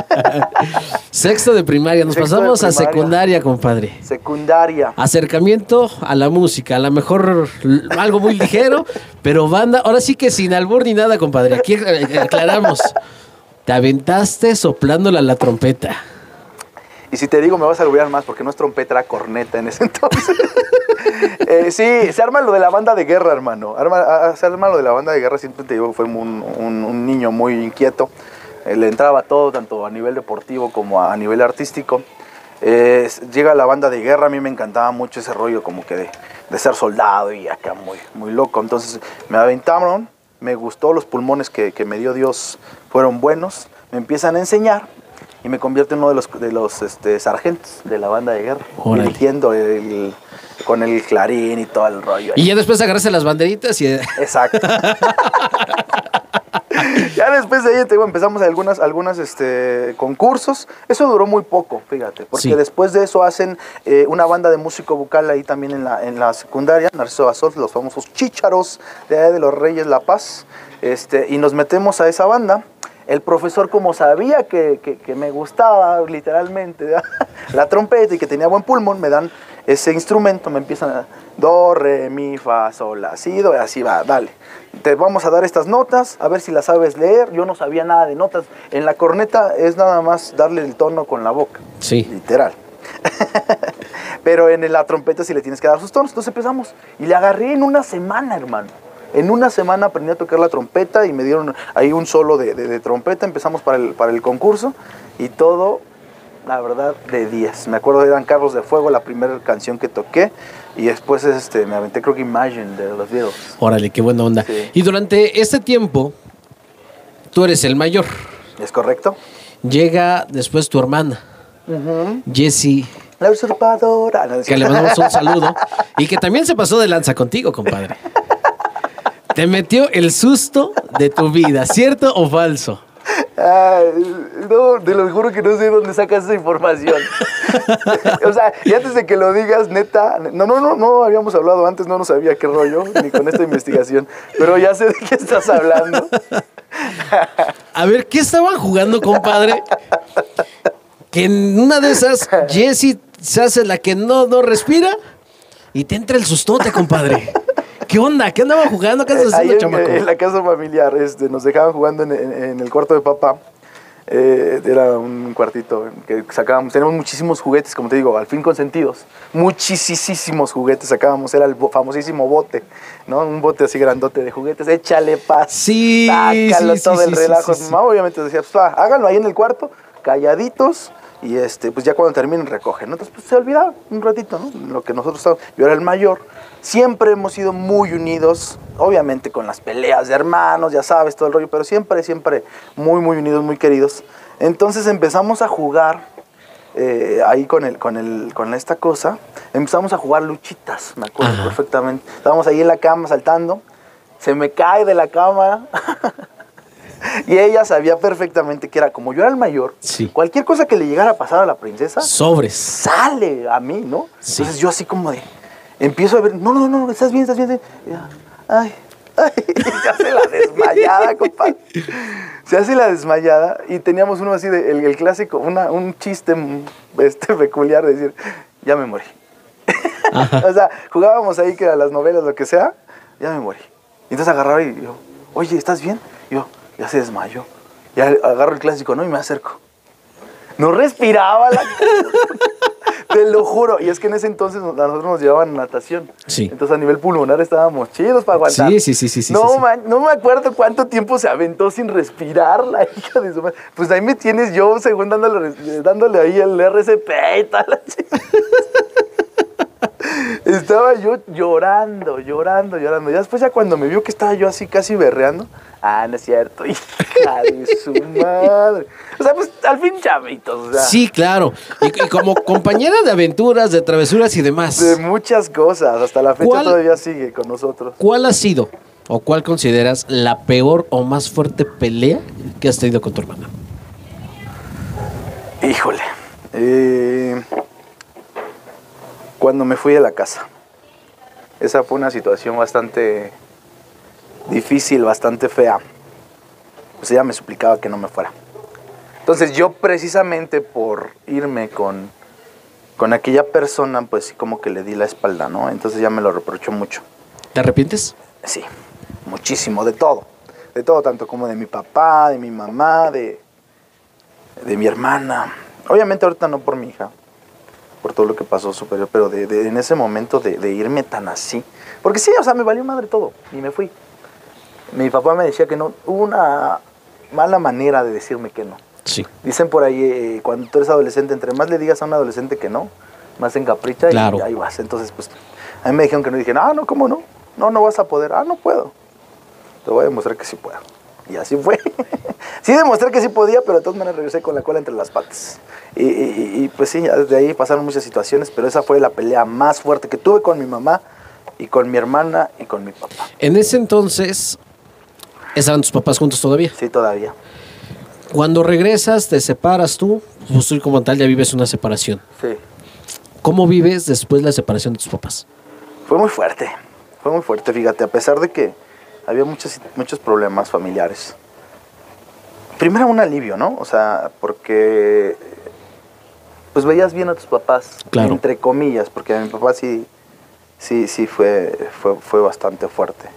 F: Sexto de primaria, nos pasamos a secundaria, compadre.
G: Secundaria.
F: Acercamiento a la música, a lo mejor algo muy ligero, pero banda, ahora sí que sin albur ni nada, compadre. Aquí aclaramos. Te aventaste soplándola a la trompeta.
G: Y si te digo, me vas a olvidar más, porque no es trompeta, era corneta en ese entonces. Sí, se arma lo de la banda de guerra, hermano. Se arma lo de la banda de guerra, siempre te digo, fue un niño muy inquieto. Le entraba todo, tanto a nivel deportivo como a nivel artístico. Llega la banda de guerra, a mí me encantaba mucho ese rollo como que de ser soldado y acá muy loco. Entonces me aventaron, me gustó, los pulmones que me dio Dios fueron buenos. Me empiezan a enseñar y me convierte en uno de los sargentos de la banda de guerra. Órale. Dirigiendo con el clarín y todo el rollo.
F: Y ya después agarraste las banderitas y...
G: Exacto. Ya después de ahí empezamos algunas concursos. Eso duró muy poco, fíjate, porque después de eso hacen una banda de músico vocal ahí también en la secundaria, Narciso Basol, los famosos Chícharos de los Reyes La Paz, y nos metemos a esa banda. El profesor, como sabía que me gustaba literalmente la trompeta y que tenía buen pulmón, me dan ese instrumento, me empiezan a do, re, mi, fa, sol, la, si, do, así va, dale. Te vamos a dar estas notas, a ver si las sabes leer. Yo no sabía nada de notas. En la corneta es nada más darle el tono con la boca. Sí. Literal. Pero en la trompeta sí le tienes que dar sus tonos. Entonces empezamos. Y le agarré en una semana, hermano. En una semana aprendí a tocar la trompeta y me dieron ahí un solo de trompeta. Empezamos para el concurso y todo la verdad, de 10. Me acuerdo, eran Carros de Fuego, la primera canción que toqué. Y después me aventé, creo que Imagine, de los Beatles.
F: Órale, qué buena onda.
G: Sí.
F: Y durante este tiempo, tú eres el mayor.
G: ¿Es correcto?
F: Llega después tu hermana, Jessie,
G: La usurpadora. No,
F: que le mandamos un saludo. Y que también se pasó de lanza contigo, compadre. Te metió el susto de tu vida, ¿cierto o falso?
G: Ay, no, te lo juro que no sé dónde sacas esa información. O sea, y antes de que lo digas, neta, no habíamos hablado antes, no sabía qué rollo, ni con esta investigación, pero ya sé de qué estás hablando.
F: A ver, ¿qué estaban jugando, compadre? Que en una de esas, Jessie se hace la que no respira y te entra el sustote, compadre. ¿Qué onda? ¿Qué andaban jugando? ¿Qué andas haciendo,
G: Ahí
F: chamaco?
G: en la casa familiar, nos dejaban jugando en el cuarto de papá. Era un cuartito que sacábamos, teníamos muchísimos juguetes, como te digo, al fin consentidos. Muchísimos juguetes sacábamos, era el famosísimo bote, ¿no? Un bote así grandote de juguetes, échale paz.
F: Sí,
G: sácalo
F: sí,
G: todo
F: sí,
G: el
F: sí,
G: relajo.
F: sí, sí.
G: Mamá obviamente decía, pues háganlo ahí en el cuarto, calladitos. Y pues ya cuando terminen recogen, ¿no? Entonces pues se olvidaba un ratito, ¿no? Lo que nosotros estábamos, yo era el mayor. Siempre hemos sido muy unidos, obviamente con las peleas de hermanos, ya sabes, todo el rollo, pero siempre muy unidos, muy queridos. Entonces empezamos a jugar ahí con esta cosa, empezamos a jugar luchitas, me acuerdo perfectamente. Estábamos ahí en la cama saltando, se me cae de la cama. Y ella sabía perfectamente que era, como yo era el mayor,
F: sí,
G: cualquier cosa que le llegara a pasar a la princesa,
F: sobres,
G: sale a mí, ¿no?
F: Sí.
G: Entonces yo así como de, empiezo a ver, no, estás bien. Y ya, ay, se hace la desmayada, compadre. Se hace la desmayada y teníamos uno así, el clásico, un chiste peculiar de decir, ya me morí. O sea, jugábamos ahí que a las novelas, lo que sea, ya me morí. Y entonces agarraba y yo, oye, ¿estás bien? Y yo, ya se desmayó. Ya agarro el clásico, ¿no? Y me acerco. No respiraba la... Te lo juro. Y es que en ese entonces a nosotros nos llevaban a natación.
F: Sí.
G: Entonces a nivel pulmonar estábamos chidos para aguantar.
F: Sí.
G: No me acuerdo cuánto tiempo se aventó sin respirar la hija de su madre. Pues ahí me tienes yo, según dándole ahí el RCP y tal. Estaba yo llorando. Ya después, ya cuando me vio que estaba yo así casi berreando, no es cierto, hija de su madre. O sea, pues al fin chavitos. O sea,
F: sí, claro. Y como compañera de aventuras, de travesuras y demás.
G: de muchas cosas. Hasta la fecha todavía sigue con nosotros.
F: ¿Cuál ha sido o cuál consideras la peor o más fuerte pelea que has tenido con tu hermana?
G: Híjole. Cuando me fui de la casa. Esa fue una situación bastante difícil, bastante fea. Pues ella me suplicaba que no me fuera. Entonces yo precisamente por irme con aquella persona, pues como que le di la espalda, ¿no? Entonces ya me lo reprochó mucho.
F: ¿Te arrepientes?
G: Sí, muchísimo, de todo. De todo, tanto como de mi papá, de mi mamá, de mi hermana. Obviamente ahorita no por mi hija, por todo lo que pasó superior, pero en ese momento de irme tan así. Porque sí, o sea, me valió madre todo y me fui. Mi papá me decía que no, hubo una mala manera de decirme que no.
F: Sí.
G: Dicen por ahí, cuando tú eres adolescente, entre más le digas a un adolescente que no, más se encapricha
F: claro.
G: Y ahí vas. Entonces, pues, a mí me dijeron que no, y dije, no, ¿cómo no? No vas a poder. No puedo. Te voy a demostrar que sí puedo. Y así fue. Sí demostré que sí podía, pero de todas maneras regresé con la cola entre las patas. Y pues sí, desde ahí pasaron muchas situaciones, pero esa fue la pelea más fuerte que tuve con mi mamá y con mi hermana y con mi papá.
F: En ese entonces, ¿estaban tus papás juntos todavía?
G: Sí, todavía.
F: Cuando regresas, te separas tú, pues tú como tal ya vives una separación.
G: Sí.
F: ¿Cómo vives después la separación de tus papás?
G: Fue muy fuerte, fíjate, a pesar de que había muchos problemas familiares. Primero un alivio, ¿no? O sea, porque pues veías bien a tus papás,
F: claro.
G: Entre comillas, porque a mi papá sí fue bastante fuerte.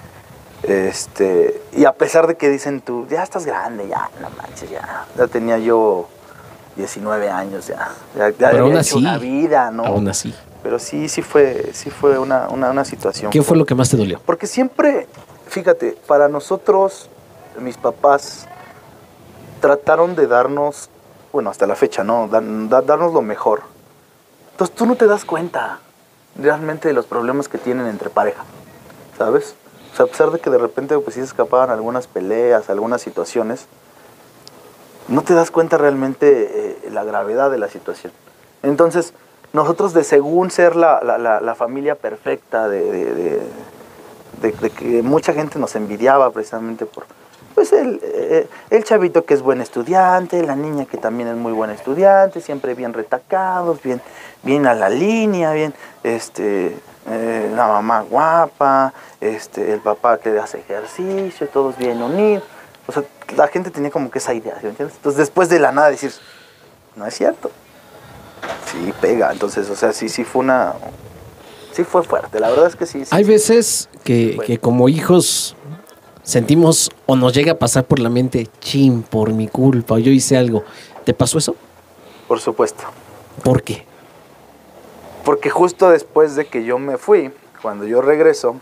G: Y a pesar de que dicen tú, ya estás grande, ya, no manches, ya tenía yo 19 años, ya
F: pero aún
G: había
F: así,
G: hecho una vida, ¿no?
F: Aún así.
G: Pero sí fue una situación.
F: ¿Qué fue lo que más te dolió?
G: Porque siempre, fíjate, para nosotros, mis papás trataron de darnos bueno, hasta la fecha, ¿no? Darnos lo mejor. Entonces tú no te das cuenta realmente de los problemas que tienen entre pareja, ¿sabes? O sea, a pesar de que de repente pues sí se escapaban algunas peleas, algunas situaciones, no te das cuenta realmente la gravedad de la situación. Entonces, nosotros de según ser la familia perfecta, de que mucha gente nos envidiaba precisamente por pues el chavito que es buen estudiante, la niña que también es muy buena estudiante, siempre bien retacados, bien a la línea, bien la mamá guapa, el papá que hace ejercicio, todos bien unidos. O sea, la gente tenía como que esa idea, ¿sí me entiendes? Entonces, después de la nada decir, no es cierto. Sí, pega. Entonces, o sea, sí fue fuerte. La verdad es que sí.
F: Hay veces que como hijos sentimos o nos llega a pasar por la mente, chin, por mi culpa, o yo hice algo. ¿Te pasó eso?
G: Por supuesto.
F: ¿Por qué?
G: Porque justo después de que yo me fui, cuando yo regreso,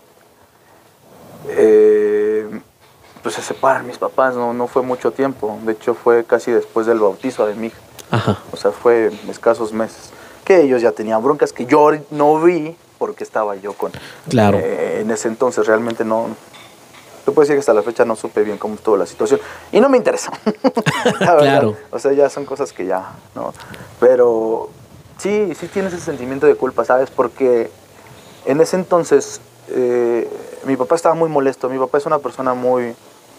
G: pues se separan mis papás, no fue mucho tiempo. De hecho, fue casi después del bautizo de mi hija.
F: Ajá.
G: O sea, fue escasos meses. Que ellos ya tenían broncas que yo no vi porque estaba yo con...
F: Claro.
G: En ese entonces realmente no... Yo puedo decir que hasta la fecha no supe bien cómo estuvo la situación. Y no me interesa.
F: Claro.
G: O sea, ya son cosas que ya, ¿no? Pero sí tienes ese sentimiento de culpa, ¿sabes? Porque en ese entonces mi papá estaba muy molesto. Mi papá es una persona muy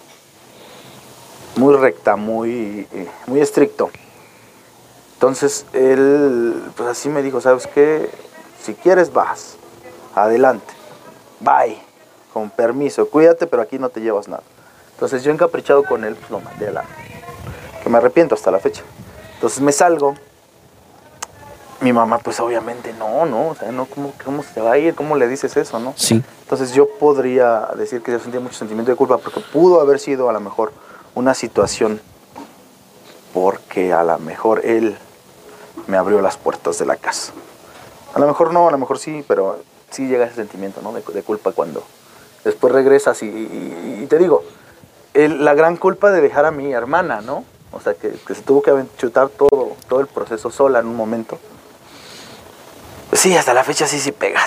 G: recta, muy estricto. Entonces él, pues así me dijo, ¿sabes qué? Si quieres vas, adelante, bye, con permiso, cuídate, pero aquí no te llevas nada. Entonces yo encaprichado con él, pues lo mandé a la... que me arrepiento hasta la fecha. Entonces me salgo, mi mamá pues obviamente no, o sea, no, ¿cómo se va a ir? ¿Cómo le dices eso, no?
F: Sí.
G: Entonces yo podría decir que yo sentía mucho sentimiento de culpa porque pudo haber sido a lo mejor una situación porque a lo mejor él me abrió las puertas de la casa. A lo mejor no, a lo mejor sí, pero sí llega ese sentimiento, ¿no? de culpa cuando después regresas y te digo, la gran culpa de dejar a mi hermana, ¿no? O sea, que se tuvo que chutar todo el proceso sola en un momento. Sí, hasta la fecha sí pega.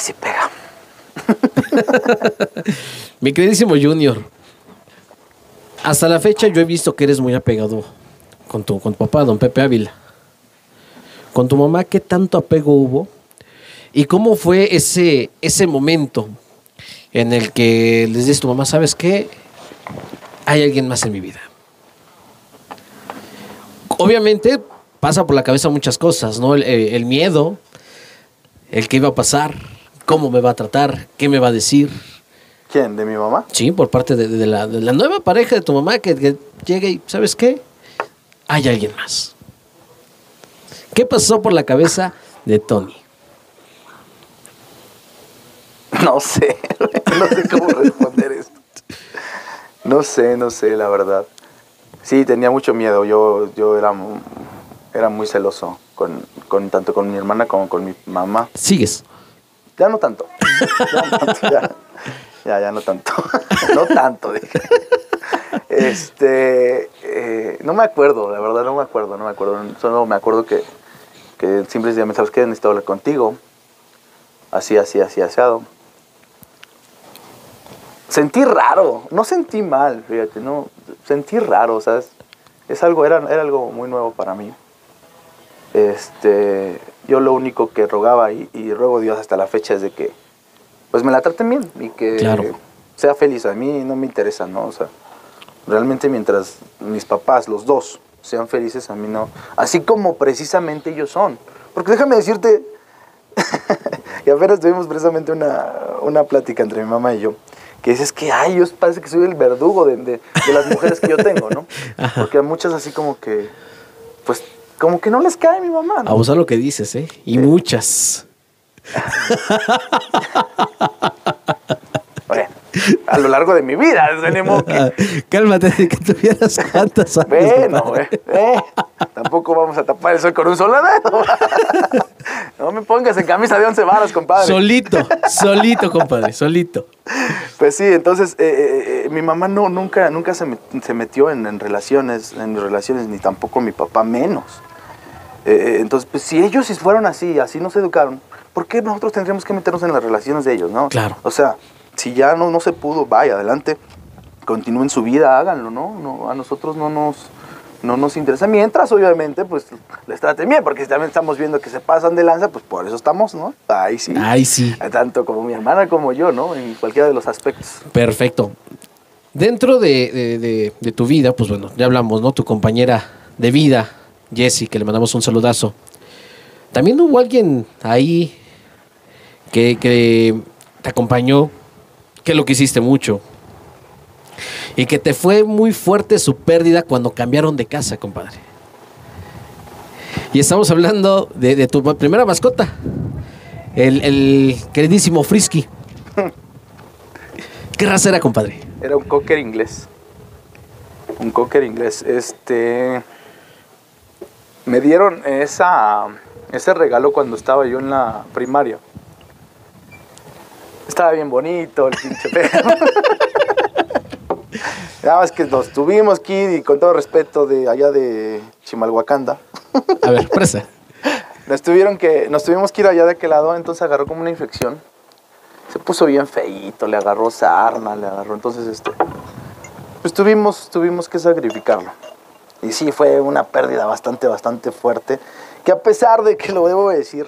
F: Mi queridísimo Junior, hasta la fecha yo he visto que eres muy apegado con tu papá, don Pepe Ávila. Con tu mamá, ¿qué tanto apego hubo? ¿Y cómo fue ese momento en el que les dices a tu mamá, ¿sabes qué? Hay alguien más en mi vida. Obviamente pasa por la cabeza muchas cosas, ¿no? El miedo, el qué iba a pasar, cómo me va a tratar, qué me va a decir.
G: ¿Quién? ¿De mi mamá?
F: Sí, por parte de la nueva pareja de tu mamá que llega y, ¿sabes qué? Hay alguien más. ¿Qué pasó por la cabeza de Tony?
G: No sé cómo responder esto. No sé, la verdad. Sí, tenía mucho miedo. Yo era muy celoso tanto con mi hermana como con mi mamá.
F: ¿Sigues?
G: Ya no tanto. Ya no tanto. No tanto, dije. No me acuerdo, la verdad no me acuerdo. Solo me acuerdo que simplemente, ¿sabes qué? Necesito hablar contigo. Así, asado. Sentí raro, no sentí mal, fíjate, no, sentí raro, ¿sabes? Era algo muy nuevo para mí. Yo lo único que rogaba y ruego a Dios hasta la fecha es de que pues me la traten bien y que sea feliz. A mí no me interesa, ¿no? O sea, realmente mientras mis papás, los dos, sean felices, a mí no. Así como precisamente ellos son. Porque déjame decirte, y apenas tuvimos precisamente una plática entre mi mamá y yo, que dices que, yo parece que soy el verdugo de las mujeres que yo tengo, ¿no? Ajá. Porque a muchas así como que, pues, como que no les cae mi mamá, ¿no?
F: Abusa lo que dices, ¿eh? Y muchas.
G: Bueno, a lo largo de mi vida, tenemos que...
F: Cálmate, que tuvieras cuántas años.
G: Bueno, tampoco vamos a tapar el sol con un solo dedo. No me pongas en camisa de 11 varas, compadre.
F: Solito, compadre, solito.
G: Pues sí, entonces mi mamá nunca se metió en relaciones, ni tampoco mi papá menos. Entonces, pues si ellos fueron así nos educaron, ¿por qué nosotros tendríamos que meternos en las relaciones de ellos, no?
F: Claro.
G: O sea, si ya no se pudo, vaya, adelante, continúen su vida, háganlo, ¿no? A nosotros no nos interesa, mientras obviamente pues les traten bien, porque si también estamos viendo que se pasan de lanza, pues por eso estamos, ¿no? Ahí sí. Tanto como mi hermana como yo, ¿no? En cualquiera de los aspectos.
F: Perfecto. Dentro de tu vida, pues bueno, ya hablamos, ¿no? Tu compañera de vida, Jessie, que le mandamos un saludazo. También hubo alguien ahí que te acompañó, que lo quisiste mucho, y que te fue muy fuerte su pérdida cuando cambiaron de casa, compadre. Y estamos hablando de tu primera mascota, el queridísimo Frisky. ¿Qué raza era, compadre?
G: Era un cocker inglés. Un cocker inglés. Me dieron ese regalo cuando estaba yo en la primaria. Estaba bien bonito el pinche perro. Nada más que nos tuvimos aquí, y con todo respeto, de allá de Chimalhuacanda.
F: A ver, presa.
G: Nos tuvimos que ir allá de aquel lado, entonces agarró como una infección. Se puso bien feíto, le agarró sarna, entonces pues tuvimos que sacrificarlo. Y sí, fue una pérdida bastante fuerte, que a pesar de que lo debo decir,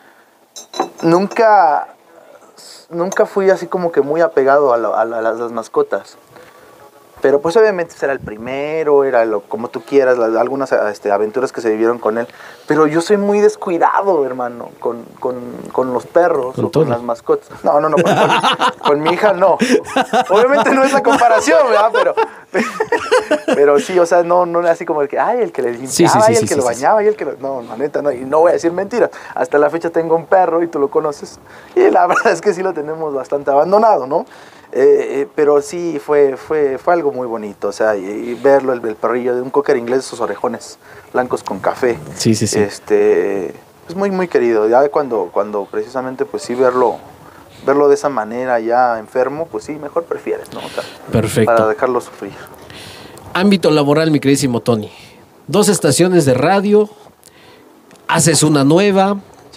G: nunca fui así como que muy apegado a las mascotas. Pero pues obviamente era el primero, como tú quieras, algunas aventuras que se vivieron con él. Pero yo soy muy descuidado, hermano, con los perros o con las mascotas. No, con mi hija no. Obviamente no es la comparación, ¿verdad? Pero sí, o sea, no así como el que le limpiaba, el que lo bañaba, y el que lo... No, la neta, no. Y no voy a decir mentiras. Hasta la fecha tengo un perro y tú lo conoces. Y la verdad es que sí lo tenemos bastante abandonado, ¿no? Pero sí fue algo muy bonito, o sea, y verlo, el perrillo de un cocker inglés, esos orejones blancos con café.
F: Sí.
G: Es muy querido. Ya cuando precisamente pues sí verlo de esa manera ya enfermo, pues sí, mejor prefieres, ¿no? O sea,
F: perfecto.
G: Para dejarlo sufrir.
F: Ámbito laboral, mi queridísimo Tony. 2 estaciones de radio, haces una nueva,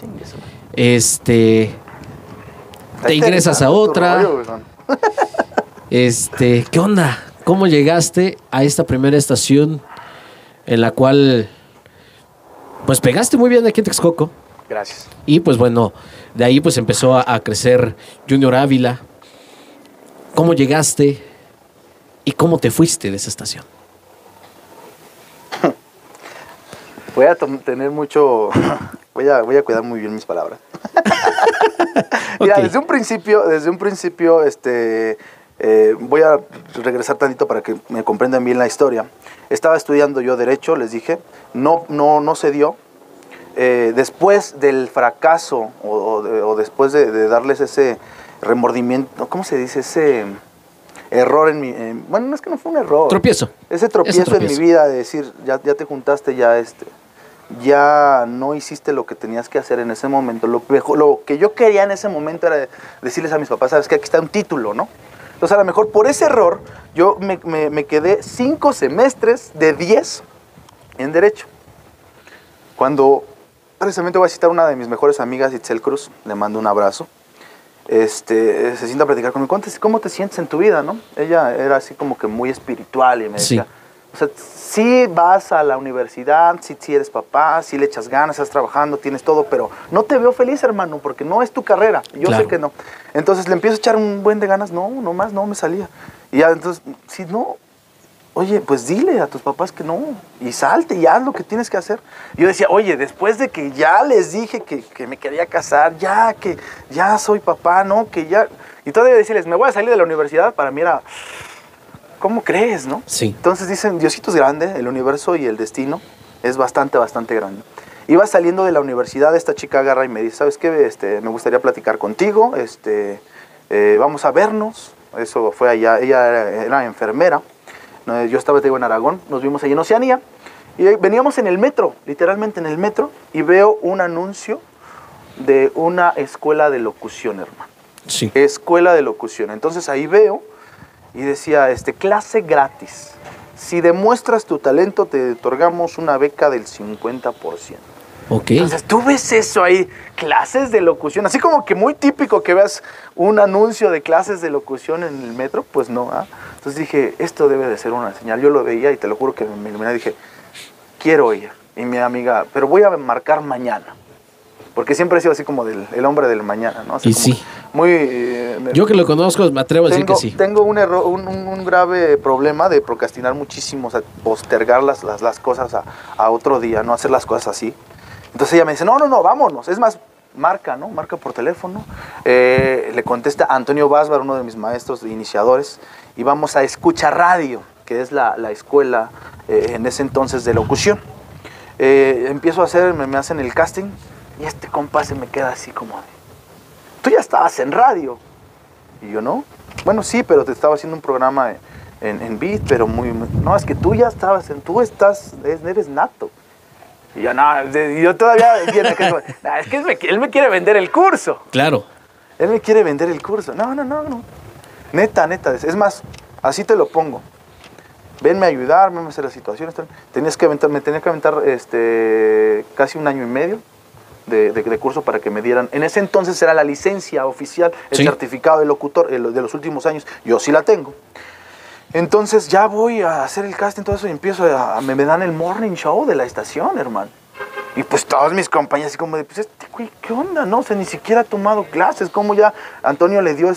F: te ingresas a otra. ¿Qué onda? ¿Cómo llegaste a esta primera estación en la cual pues pegaste muy bien aquí en Texcoco?
G: Gracias.
F: Y pues bueno, de ahí pues empezó a crecer Junior Ávila. ¿Cómo llegaste y cómo te fuiste de esa estación?
G: Voy a tener mucho... Voy a cuidar muy bien mis palabras. Mira,
F: Okay.
G: desde un principio, voy a regresar tantito para que me comprendan bien la historia. Estaba estudiando yo Derecho, les dije, no se dio. Después del fracaso o después de darles ese remordimiento, ¿cómo se dice? Ese error en mi... bueno, no es que no fue un error.
F: Tropiezo.
G: Ese tropiezo en mi vida de decir, ya te juntaste, ya no hiciste lo que tenías que hacer en ese momento. Lo que yo quería en ese momento era decirles a mis papás, sabes que aquí está un título, ¿no? Entonces a lo mejor por ese error yo me quedé 5 semestres de 10 en Derecho. Cuando precisamente voy a citar a una de mis mejores amigas, Itzel Cruz, le mando un abrazo. Se sienta a platicar conmigo, ¿cómo te sientes en tu vida, no? Ella era así como que muy espiritual y me decía, o sea, sí vas a la universidad, sí eres papá, sí le echas ganas, estás trabajando, tienes todo, pero no te veo feliz, hermano, porque no es tu carrera. Yo sé que no. Entonces le empiezo a echar un buen de ganas, no me salía. Y ya, entonces, si no, oye, pues dile a tus papás que no, y salte y haz lo que tienes que hacer. Yo decía, oye, después de que ya les dije que me quería casar, que ya soy papá, ¿no? Que ya... Y todavía decirles, me voy a salir de la universidad, para mí era... ¿Cómo crees, no?
F: Sí.
G: Entonces dicen, Diosito es grande, el universo y el destino es bastante grande. Iba saliendo de la universidad, esta chica agarra y me dice, ¿sabes qué? Me gustaría platicar contigo, vamos a vernos. Eso fue allá, ella era enfermera. Yo estaba, te digo, en Aragón, nos vimos ahí en Oceanía. Y veníamos en el metro, literalmente en el metro, y veo un anuncio de una escuela de locución, hermano.
F: Sí.
G: Escuela de locución. Entonces ahí veo... Y decía, clase gratis. Si demuestras tu talento, te otorgamos una beca del 50%.
F: Ok.
G: Entonces tú ves eso ahí, clases de locución, así como que muy típico que veas un anuncio de clases de locución en el metro, pues no. Entonces dije, esto debe de ser una señal. Yo lo veía y te lo juro que me iluminé y dije, quiero ir. Y mi amiga, pero voy a marcar mañana. Porque siempre he sido así como el hombre del mañana, ¿no? O sea,
F: y sí.
G: Muy...
F: Yo que lo conozco, me atrevo a decir que sí.
G: Tengo un grave problema de procrastinar muchísimo, o sea, postergar las cosas a otro día, no hacer las cosas así. Entonces ella me dice, no, vámonos. Es más, marca, ¿no? Marca por teléfono. Le contesta Antonio Vásbar, uno de mis maestros iniciadores, y vamos a Escucha Radio, que es la escuela en ese entonces de locución. Empiezo a hacer, me hacen el casting, y este compa se me queda así como, tú ya estabas en radio. Y yo, ¿no? Bueno, sí, pero te estaba haciendo un programa en Beat, pero no, es que tú ya estabas eres nato. Y yo, no, yo todavía, es que él me quiere vender el curso.
F: Claro.
G: Él me quiere vender el curso. No. Neta. Es más, así te lo pongo. Venme a ayudar, venme a hacer las situaciones. Me tenía que aventar casi 1 año y medio de curso para que me dieran. En ese entonces era la licencia oficial, el certificado de locutor de los últimos años. Yo sí la tengo. Entonces ya voy a hacer el casting, todo eso, y empiezo me dan el morning show de la estación, hermano. Y pues todos mis compañeros así como de, pues este güey, ¿qué onda? No, o sea, ni siquiera ha tomado clases. ¿Cómo ya Antonio le dio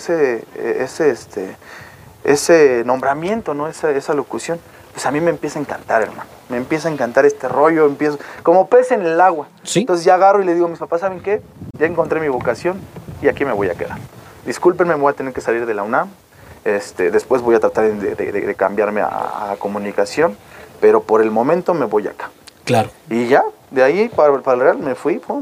G: ese nombramiento, ¿no? Esa locución? Pues a mí me empieza a encantar, hermano. Me empieza a encantar este rollo, como pez en el agua.
F: ¿Sí?
G: Entonces ya agarro y le digo a mis papás, ¿saben qué? Ya encontré mi vocación y aquí me voy a quedar. Discúlpenme, me voy a tener que salir de la UNAM. Después voy a tratar de cambiarme a comunicación, pero por el momento me voy acá.
F: Claro.
G: Y ya, de ahí para el Real me fui, pum.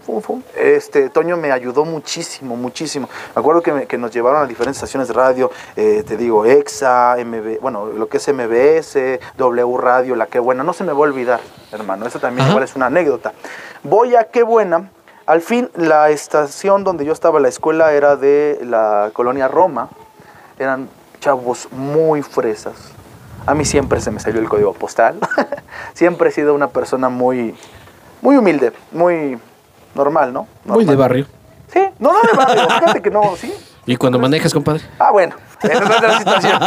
G: Toño me ayudó muchísimo. Me acuerdo que nos llevaron a diferentes estaciones de radio, te digo, EXA, lo que es MBS, W Radio, La Qué Buena, no se me va a olvidar, hermano, eso también igual es una anécdota. Voy a Qué Buena, al fin la estación donde yo estaba, la escuela era de la colonia Roma, eran chavos muy fresas. A mí siempre se me salió el código postal. Siempre he sido una persona muy humilde, muy normal, ¿no? Normal.
F: Muy de barrio.
G: Sí, no de barrio, fíjate que no, sí.
F: ¿Y cuando manejas, compadre?
G: Bueno, esa es otra situación.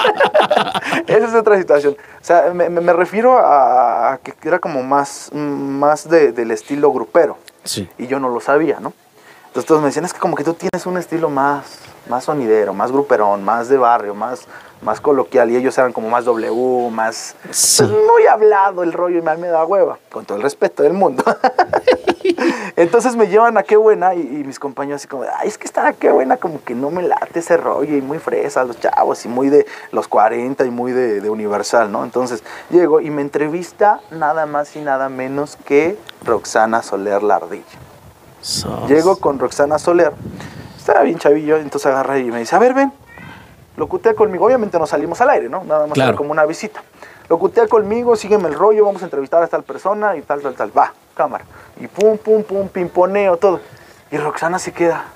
G: Esa es otra situación. O sea, me refiero a que era como más del estilo grupero.
F: Sí.
G: Y yo no lo sabía, ¿no? Entonces todos me decían, es que como que tú tienes un estilo más sonidero, más gruperón, más de barrio, más coloquial, y ellos eran como más W, más pues, muy hablado el rollo, y me da hueva, con todo el respeto del mundo. Entonces me llevan a Qué Buena, y mis compañeros así como, ay, es que está Qué Buena, como que no me late ese rollo, y muy fresa los chavos, y muy de los 40, y muy de Universal, ¿no? Entonces llego y me entrevista nada más y nada menos que Roxana Soler La Ardilla. Llego con Roxana Soler, estaba bien chavillo, entonces agarra y me dice, a ver, ven, locutea conmigo. Obviamente no salimos al aire, ¿no? Nada más era como una visita. Locutea conmigo, sígueme el rollo, vamos a entrevistar a tal persona y tal. Va, cámara. Y pum, pimponeo, todo. Y Roxana se queda.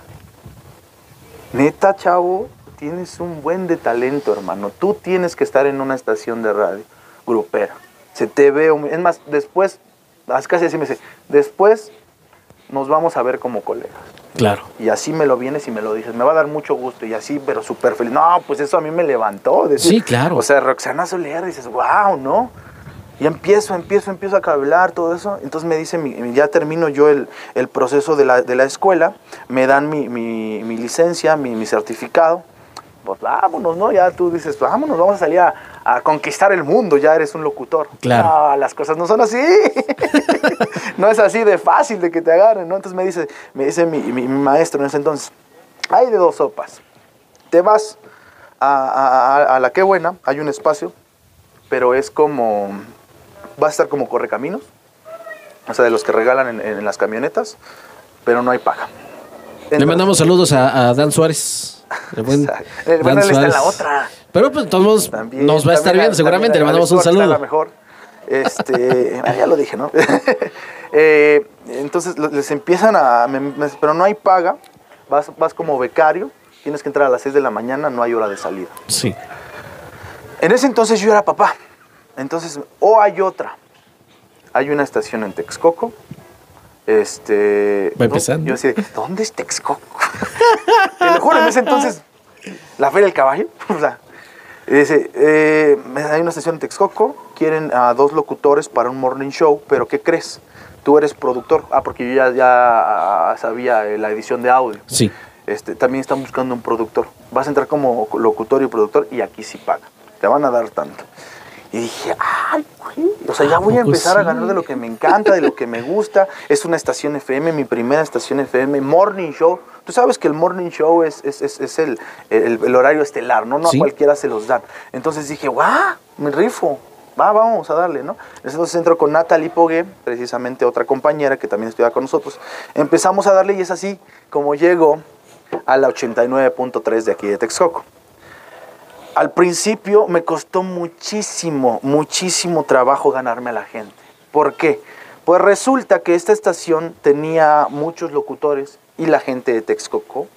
G: Neta, chavo, tienes un buen de talento, hermano. Tú tienes que estar en una estación de radio grupera. Se te ve, es más, después, casi así me dice, después nos vamos a ver como colegas.
F: Claro.
G: Y así me lo vienes y me lo dices, me va a dar mucho gusto, y así, pero súper feliz. No, pues eso a mí me levantó. Decir,
F: sí, claro.
G: O sea, Roxana Soler, dices, wow, ¿no? Y empiezo a hablar todo eso. Entonces me dice, ya termino yo el proceso de la escuela, me dan mi licencia, mi certificado. Pues vámonos, ¿no? Ya tú dices, vámonos, vamos a salir a conquistar el mundo, ya eres un locutor.
F: Claro.
G: No, las cosas no son así. No es así de fácil de que te agarren, ¿no? Entonces me dice mi maestro en ese entonces, hay de dos sopas. Te vas a la Qué Buena, hay un espacio, pero es como, vas a estar como correcaminos, o sea, de los que regalan en las camionetas, pero no hay paga.
F: Le mandamos saludos a Dan Suárez.
G: Bueno, él está en la otra.
F: Pero pues todos nos va a estar viendo, seguramente le mandamos un saludo.
G: A lo mejor. Ya lo dije, ¿no? Entonces les empiezan pero no hay paga, vas como becario, tienes que entrar a las 6 de la mañana, no hay hora de salida.
F: Sí.
G: En ese entonces yo era papá, entonces, hay una estación en Texcoco
F: Va empezando.
G: Yo decía, ¿dónde es Texcoco? Te lo juro, en ese entonces, la Feria del Caballo, o sea, dice, hay una estación en Texcoco, quieren a 2 locutores para un morning show, pero ¿qué crees? Tú eres productor. Porque yo ya sabía la edición de audio.
F: Sí.
G: También están buscando un productor. Vas a entrar como locutor y productor y aquí sí paga. Te van a dar tanto. Y dije, ay, güey, o sea, ya voy a empezar a ganar de lo que me encanta, de lo que me gusta. Es una estación FM, mi primera estación FM, morning show. Tú sabes que el morning show es el horario estelar, ¿no? No, sí. A cualquiera se los dan. Entonces dije, ¡guau! Me rifo. Vamos a darle, ¿no? Entonces entro con Natalie Pogué, precisamente otra compañera que también estudia con nosotros. Empezamos a darle y es así como llego a la 89.3 de aquí de Texcoco. Al principio me costó muchísimo trabajo ganarme a la gente. ¿Por qué? Pues resulta que esta estación tenía muchos locutores y la gente de Texcoco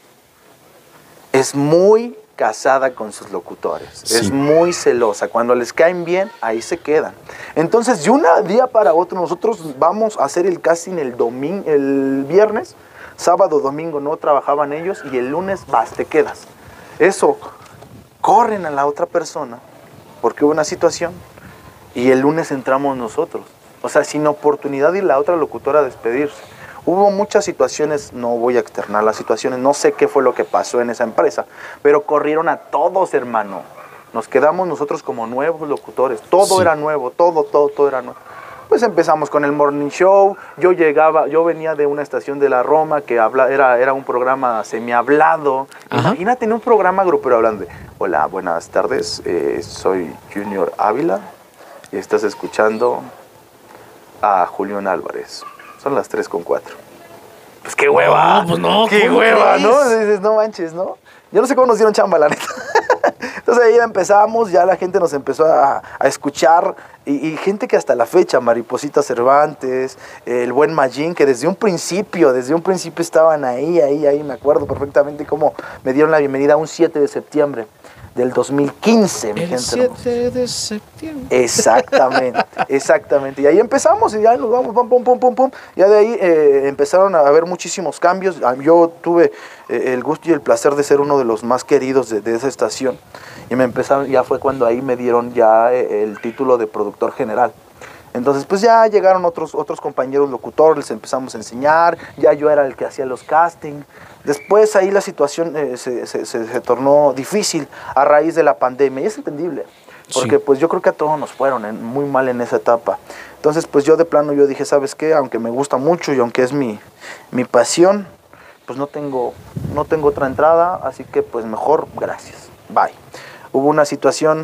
G: es muy casada con sus locutores, sí. Es muy celosa. Cuando les caen bien, ahí se quedan. Entonces, de un día para otro, nosotros vamos a hacer el casting el viernes, sábado, domingo no trabajaban ellos y el lunes te quedas. Eso, corren a la otra persona porque hubo una situación y el lunes entramos nosotros. O sea, sin oportunidad de la otra locutora a despedirse. Hubo muchas situaciones, no voy a externar las situaciones, no sé qué fue lo que pasó en esa empresa, pero corrieron a todos, hermano. Nos quedamos nosotros como nuevos locutores, todo sí. Era nuevo, todo era nuevo. Pues empezamos con el morning show, yo venía de una estación de la Roma que era un programa semihablado. Ajá. Imagínate en un programa grupero hablando de, hola, buenas tardes, soy Junior Ávila y estás escuchando a Julián Álvarez. Son las 3:04. Pues qué hueva.
F: No, pues no.
G: Qué hueva, ¿no? Dices, no manches, ¿no? Yo no sé cómo nos dieron chamba, la neta. Entonces ahí empezamos, ya la gente nos empezó a escuchar. Y gente que hasta la fecha, Mariposita Cervantes, el buen Magín, que desde un principio estaban ahí. Me acuerdo perfectamente cómo me dieron la bienvenida un 7 de septiembre. Del 2015, mi gente. El 7 de septiembre. Exactamente. Y ahí empezamos y ya nos vamos, pum. Ya de ahí empezaron a haber muchísimos cambios. Yo tuve el gusto y el placer de ser uno de los más queridos de esa estación. Y ya fue cuando ahí me dieron ya el título de productor general. Entonces, pues ya llegaron otros compañeros locutores, les empezamos a enseñar, ya yo era el que hacía los castings. Después ahí la situación se tornó difícil a raíz de la pandemia, y es entendible, porque sí. Pues yo creo que a todos nos fueron muy mal en esa etapa. Entonces, pues yo de plano dije, ¿sabes qué? Aunque me gusta mucho y aunque es mi pasón, pues no tengo otra entrada, así que pues mejor, gracias, bye. Hubo una situación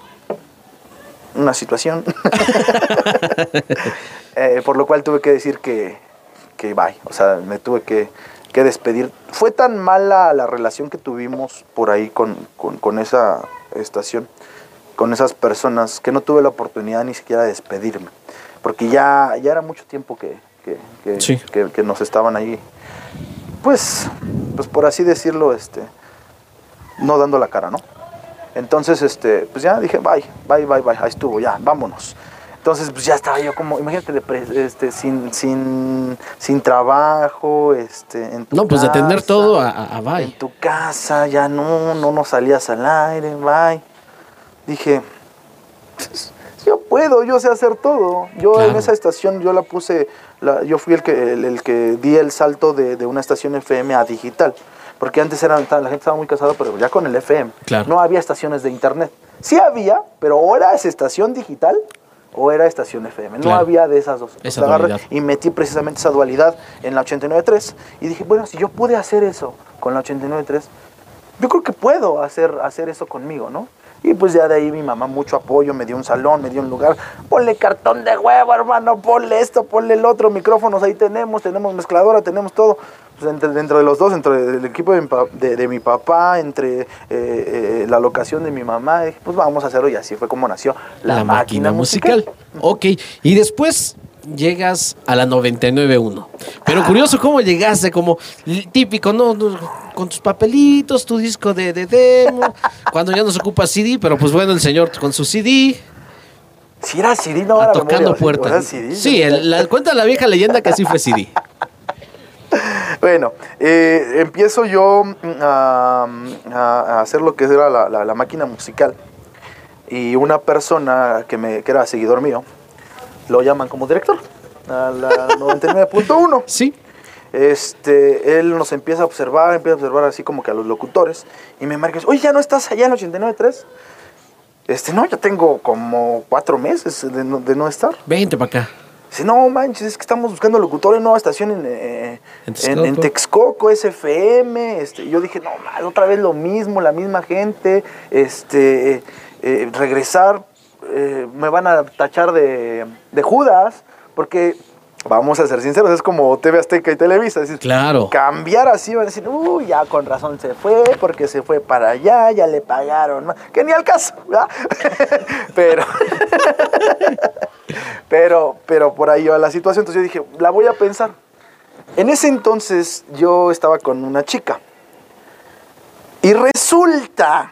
G: por lo cual tuve que decir que bye, o sea, me tuve que despedir. Fue tan mala la relación que tuvimos por ahí con esa estación, con esas personas, que no tuve la oportunidad ni siquiera de despedirme, porque ya era mucho tiempo que nos estaban ahí, pues por así decirlo, no dando la cara, ¿no? Entonces, pues ya dije, bye, ahí estuvo, ya, vámonos. Entonces, pues ya estaba yo como, imagínate, sin trabajo, en tu
F: no, pues
G: casa,
F: de tener todo a bye.
G: En tu casa, ya no salías al aire, bye. Dije, yo puedo, yo sé hacer todo. Yo claro. En esa estación, yo yo fui el que di el salto de una estación FM a digital. Porque antes la gente estaba muy casada, pero ya con el FM. Claro. No había estaciones de internet. Sí había, pero o era estación digital o era estación FM. No había de esas dos.
F: Esa dualidad.
G: Y metí precisamente esa dualidad en la 89.3. Y dije, bueno, si yo pude hacer eso con la 89.3, yo creo que puedo hacer eso conmigo, ¿no? Y pues ya de ahí mi mamá mucho apoyo, me dio un salón, me dio un lugar. Ponle cartón de huevo, hermano, ponle esto, ponle el otro, micrófonos ahí tenemos mezcladora, tenemos todo. Pues entre los dos, entre el equipo de mi papá, entre la locación de mi mamá, dije, pues vamos a hacerlo, y así fue como nació la máquina musical.
F: Ok, y después llegas a la 99.1. Pero curioso cómo llegaste, como típico, ¿no? Con tus papelitos, tu disco de demo, cuando ya no se ocupa CD, pero pues bueno, el señor con su CD.
G: Si era CD, no era
F: tocando
G: memoria,
F: puertas.
G: era CD.
F: Sí, cuenta la vieja leyenda que sí fue CD.
G: Bueno, empiezo yo a hacer lo que era la máquina musical. Y una persona que era seguidor mío, lo llaman como director, a la 99.1.
F: Sí.
G: Él nos empieza a observar así como que a los locutores. Y me marca, oye, ¿ya no estás allá en 89.3? No, ya tengo como 4 meses de no estar.
F: Vente para acá.
G: Dice, no manches, es que estamos buscando locutores, nueva estación en Texcoco, SFM. Y yo dije, no, mal, otra vez lo mismo, la misma gente. Regresar, me van a tachar de Judas, porque, vamos a ser sinceros, es como TV Azteca y Televisa. Es decir,
F: claro.
G: Cambiar así, van a decir, ya con razón se fue, porque se fue para allá, ya le pagaron más. Que ni al caso, ¿verdad? pero por ahí va la situación. Entonces yo dije, la voy a pensar. En ese entonces yo estaba con una chica. Y resulta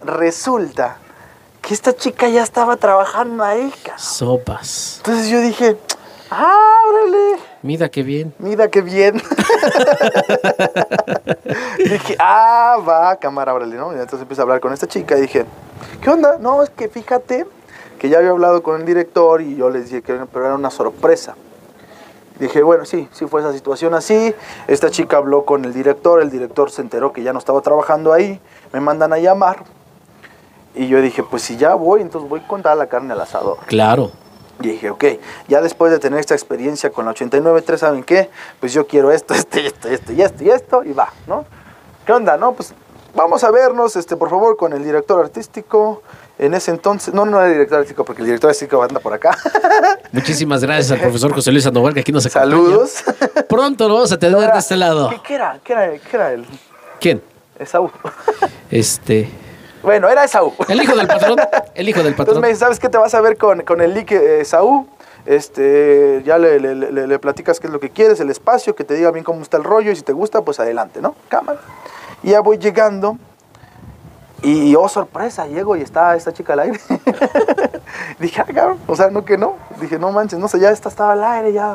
G: que esta chica ya estaba trabajando ahí, cabrón.
F: Sopas.
G: Entonces yo dije, órale.
F: Mira qué bien.
G: Dije, va, cámara, órale, ¿no? Y entonces empecé a hablar con esta chica y dije, ¿qué onda? No, es que fíjate que ya había hablado con el director y yo les dije que pero era una sorpresa. Dije, bueno, sí fue esa situación así. Esta chica habló con el director se enteró que ya no estaba trabajando ahí, me mandan a llamar. Y yo dije, pues si ya voy, entonces voy con toda la carne al asador.
F: Claro.
G: Y dije, ok, ya después de tener esta experiencia con la 89.3, ¿saben qué? Pues yo quiero esto, y va, ¿no? ¿Qué onda, no? Pues vamos a vernos, por favor, con el director artístico. En ese entonces, no era el director artístico, porque el director artístico anda por acá.
F: Muchísimas gracias al profesor José Luis Sandoval, que aquí nos acompaña.
G: Saludos.
F: Pronto lo vamos a tener de este lado.
G: ¿Qué era él?
F: ¿Quién?
G: Esaú.
F: Bueno,
G: era Esaú.
F: El hijo del patrón. Entonces
G: me dice, ¿sabes qué? Te vas a ver con el Lick Esaú. Ya le platicas qué es lo que quieres, el espacio, que te diga bien cómo está el rollo, y si te gusta, pues adelante, ¿no? Cámara. Y ya voy llegando. Y sorpresa, llego y está esta chica al aire. Dije, cabrón, o sea, no que no. Dije, no manches, no sé, ya estaba al aire, ya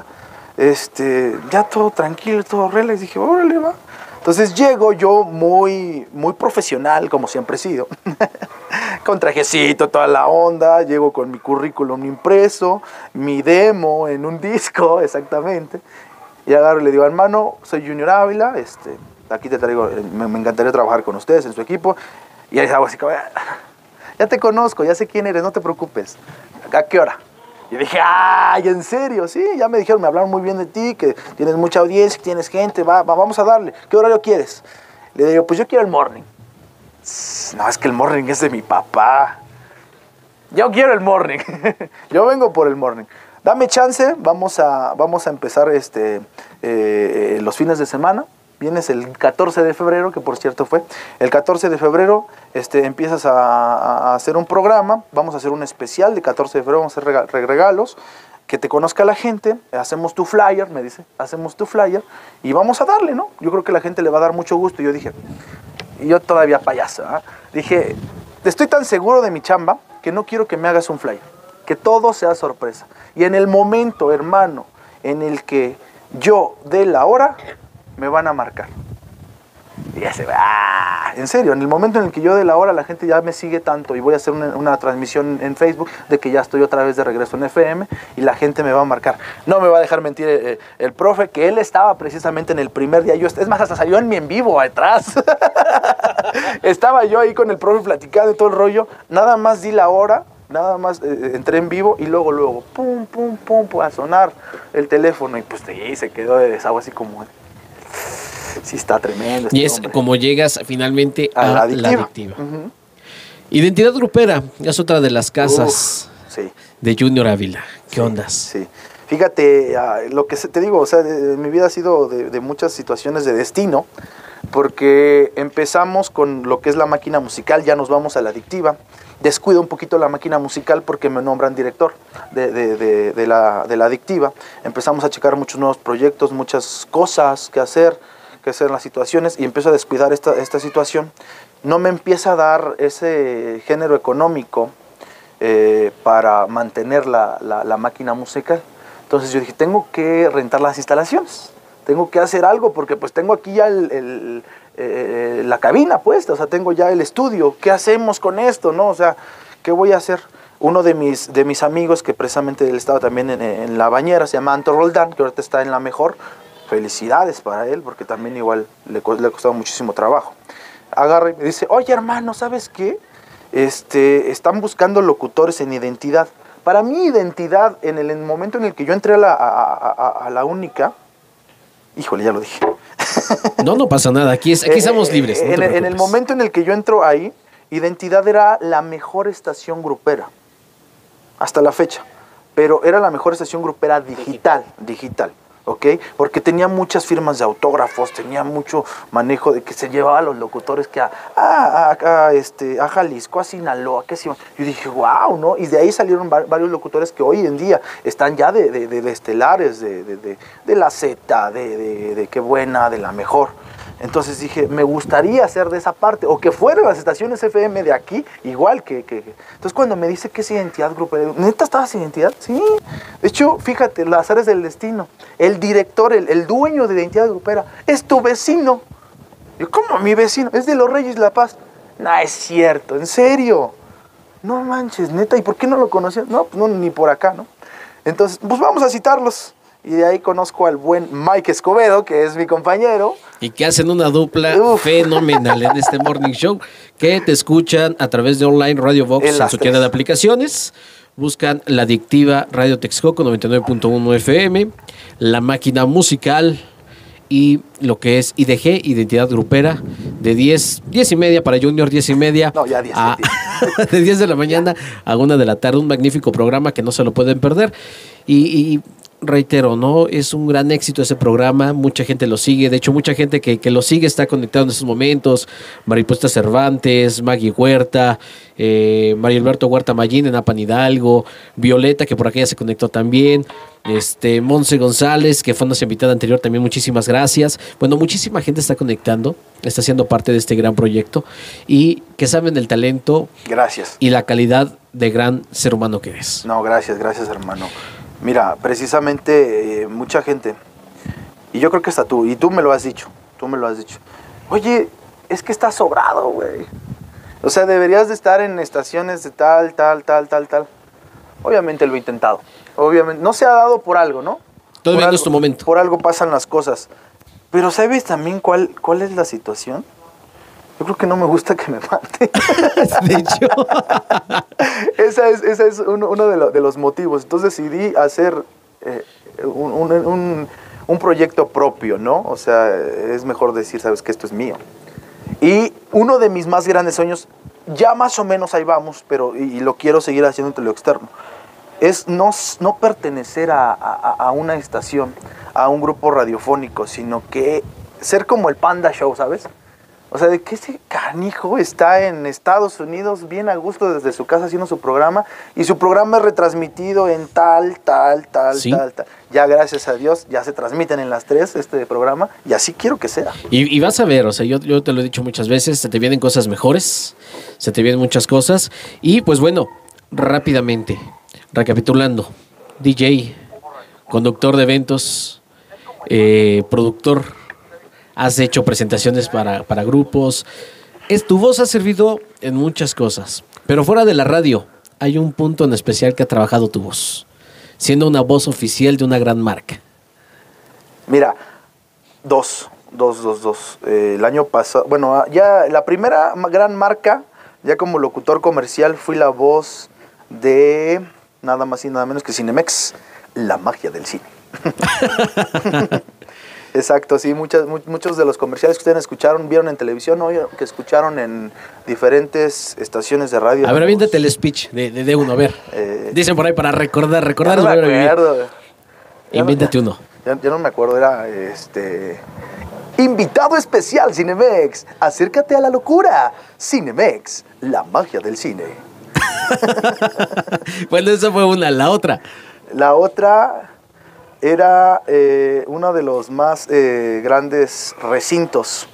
G: todo tranquilo, todo relax. Dije, órale, va. Entonces llego yo muy profesional, como siempre he sido. Con trajecito, toda la onda. Llego con mi currículum impreso, mi demo en un disco, exactamente. Y agarro y le digo, hermano, soy Junior Ávila, aquí te traigo, me encantaría trabajar con ustedes en su equipo. Y ahí hago así como, ya te conozco, ya sé quién eres, no te preocupes. ¿A qué hora? Y dije, ¿en serio? Sí, ya me dijeron, me hablaron muy bien de ti, que tienes mucha audiencia, que tienes gente, vamos a darle. ¿Qué horario quieres? Le digo, pues yo quiero el morning. No, es que el morning es de mi papá. Yo quiero el morning. Yo vengo por el morning. Dame chance, vamos a empezar los fines de semana. Vienes el 14 de febrero, que por cierto fue. El 14 de febrero empiezas a hacer un programa. Vamos a hacer un especial de 14 de febrero. Vamos a hacer regalos. Que te conozca la gente. Hacemos tu flyer, me dice. Hacemos tu flyer. Y vamos a darle, ¿no? Yo creo que la gente le va a dar mucho gusto. Y yo dije, y yo todavía payaso, ¿eh? Dije, estoy tan seguro de mi chamba que no quiero que me hagas un flyer. Que todo sea sorpresa. Y en el momento, hermano, en el que yo dé la hora, me van a marcar. Y ya se va. En serio, en el momento en el que yo dé la hora, la gente ya me sigue tanto y voy a hacer una transmisión en Facebook de que ya estoy otra vez de regreso en FM y la gente me va a marcar. No me va a dejar mentir el profe, que él estaba precisamente en el primer día. Es más, hasta salió en mi en vivo atrás. Estaba yo ahí con el profe platicando y todo el rollo. Nada más di la hora. Nada más entré en vivo y luego, pum, a sonar el teléfono. Y pues sí, se quedó de desagüe así como... Sí, está tremendo.
F: Y es
G: hombre.
F: Como llegas finalmente a la adictiva.
G: Uh-huh.
F: Identidad Grupera es otra de las casas
G: sí.
F: de Junior Ávila. ¿Qué ondas?
G: Sí. Fíjate, lo que te digo, o sea, mi vida ha sido de muchas situaciones de destino, porque empezamos con lo que es la máquina musical, ya nos vamos a la adictiva. Descuido un poquito la máquina musical porque me nombran director de la adictiva. Empezamos a checar muchos nuevos proyectos, muchas cosas que hacer las situaciones, y empiezo a descuidar esta situación. No me empieza a dar ese género económico para mantener la máquina musical. Entonces yo dije, tengo que rentar las instalaciones, tengo que hacer algo, porque pues tengo aquí ya la cabina puesta, o sea, tengo ya el estudio. ¿Qué hacemos con esto, no? O sea, ¿qué voy a hacer? Uno de mis amigos, que precisamente él estaba también en La Bañera, se llama Anto Roldán, que ahorita está en La Mejor. Felicidades para él, porque también igual le ha costado muchísimo trabajo. Agarra y me dice, oye hermano, ¿sabes qué? Están buscando locutores en Identidad. Para mí Identidad, en el momento en el que yo entré a la Única, híjole, ya lo dije.
F: No pasa nada, aquí estamos libres. No
G: en el momento en el que yo entro ahí, Identidad era la mejor estación grupera, hasta la fecha, pero era la mejor estación grupera digital, ¿ok? Porque tenía muchas firmas de autógrafos, tenía mucho manejo de que se llevaba a los locutores que a Jalisco, a Sinaloa, que sí. Yo dije, wow, ¿no? Y de ahí salieron varios locutores que hoy en día están ya de estelares, de la Z, de Qué Buena, de La Mejor. Entonces dije, me gustaría ser de esa parte, o que fueran las estaciones FM de aquí, igual que. Entonces cuando me dice que es Identidad Grupera, ¿neta estabas en Identidad? Sí. De hecho, fíjate, las azares del destino. El director, el dueño de Identidad Grupera, es tu vecino. Yo, ¿cómo mi vecino? Es de Los Reyes La Paz. No, es cierto, en serio. No manches, neta, ¿y por qué no lo conocías? No, pues no, ni por acá, ¿no? Entonces, pues vamos a citarlos. Y de ahí conozco al buen Mike Escobedo, que es mi compañero.
F: Y que hacen una dupla fenomenal en este Morning Show, que te escuchan a través de Online Radio Box en su tienda de aplicaciones. Buscan la adictiva Radio Texcoco 99.1 FM, La Máquina Musical y lo que es IDG, Identidad Grupera, de 10:30 para Junior, 10:30.
G: No, ya 10.
F: De 10 de la mañana a 1 de la tarde. Un magnífico programa que no se lo pueden perder. Y reitero, ¿no? Es un gran éxito ese programa, mucha gente lo sigue, de hecho mucha gente que lo sigue está conectado en estos momentos. Mariposa Cervantes, Maggie Huerta, Mario Alberto Huerta Mallín en Apan Hidalgo, Violeta, que por acá ya se conectó también, Monse González, que fue nuestra invitada anterior, también muchísimas gracias. Bueno, muchísima gente está conectando, está siendo parte de este gran proyecto y que saben del talento.
G: Gracias.
F: Y la calidad de gran ser humano que eres.
G: No, gracias hermano. Mira, precisamente mucha gente, y yo creo que hasta tú, y tú me lo has dicho, oye, es que estás sobrado, güey. O sea, deberías de estar en estaciones de tal. Obviamente lo he intentado, obviamente, no se ha dado por algo, ¿no?
F: Todavía no es tu momento.
G: Por algo pasan las cosas, pero ¿sabes también cuál es la situación? Yo creo que no me gusta que me mate.
F: De hecho.
G: Esa es uno de los motivos. Entonces decidí hacer un proyecto propio, ¿no? O sea, es mejor decir, sabes que esto es mío. Y uno de mis más grandes sueños, ya más o menos ahí vamos, pero y lo quiero seguir haciendo entre lo externo, es no pertenecer a una estación, a un grupo radiofónico, sino que ser como el Panda Show, ¿sabes? O sea, de que ese canijo está en Estados Unidos bien a gusto desde su casa haciendo su programa y su programa es retransmitido en tal.
F: ¿Sí?
G: Ya gracias a Dios, ya se transmiten en las 3 este programa y así quiero que sea.
F: Y vas a ver, o sea, yo te lo he dicho muchas veces, se te vienen cosas mejores, se te vienen muchas cosas y pues bueno, rápidamente, recapitulando, DJ, conductor de eventos, productor. Has hecho presentaciones para grupos. Tu voz ha servido en muchas cosas. Pero fuera de la radio, hay un punto en especial que ha trabajado tu voz, siendo una voz oficial de una gran marca.
G: Mira, dos. El año pasado, bueno, ya la primera gran marca, ya como locutor comercial, fui la voz de nada más y nada menos que Cinemex, la magia del cine. Exacto, sí, muchos de los comerciales que ustedes escucharon, vieron en televisión, ¿no? Que escucharon en diferentes estaciones de radio.
F: A ver, aviéntate el speech de uno, a ver. Dicen por ahí para recordar.
G: No me acuerdo.
F: Invéntate uno.
G: Ya no me acuerdo, era invitado especial Cinemex, acércate a la locura. Cinemex, la magia del cine.
F: Bueno, esa fue una, la otra.
G: La otra era uno de los más grandes recintos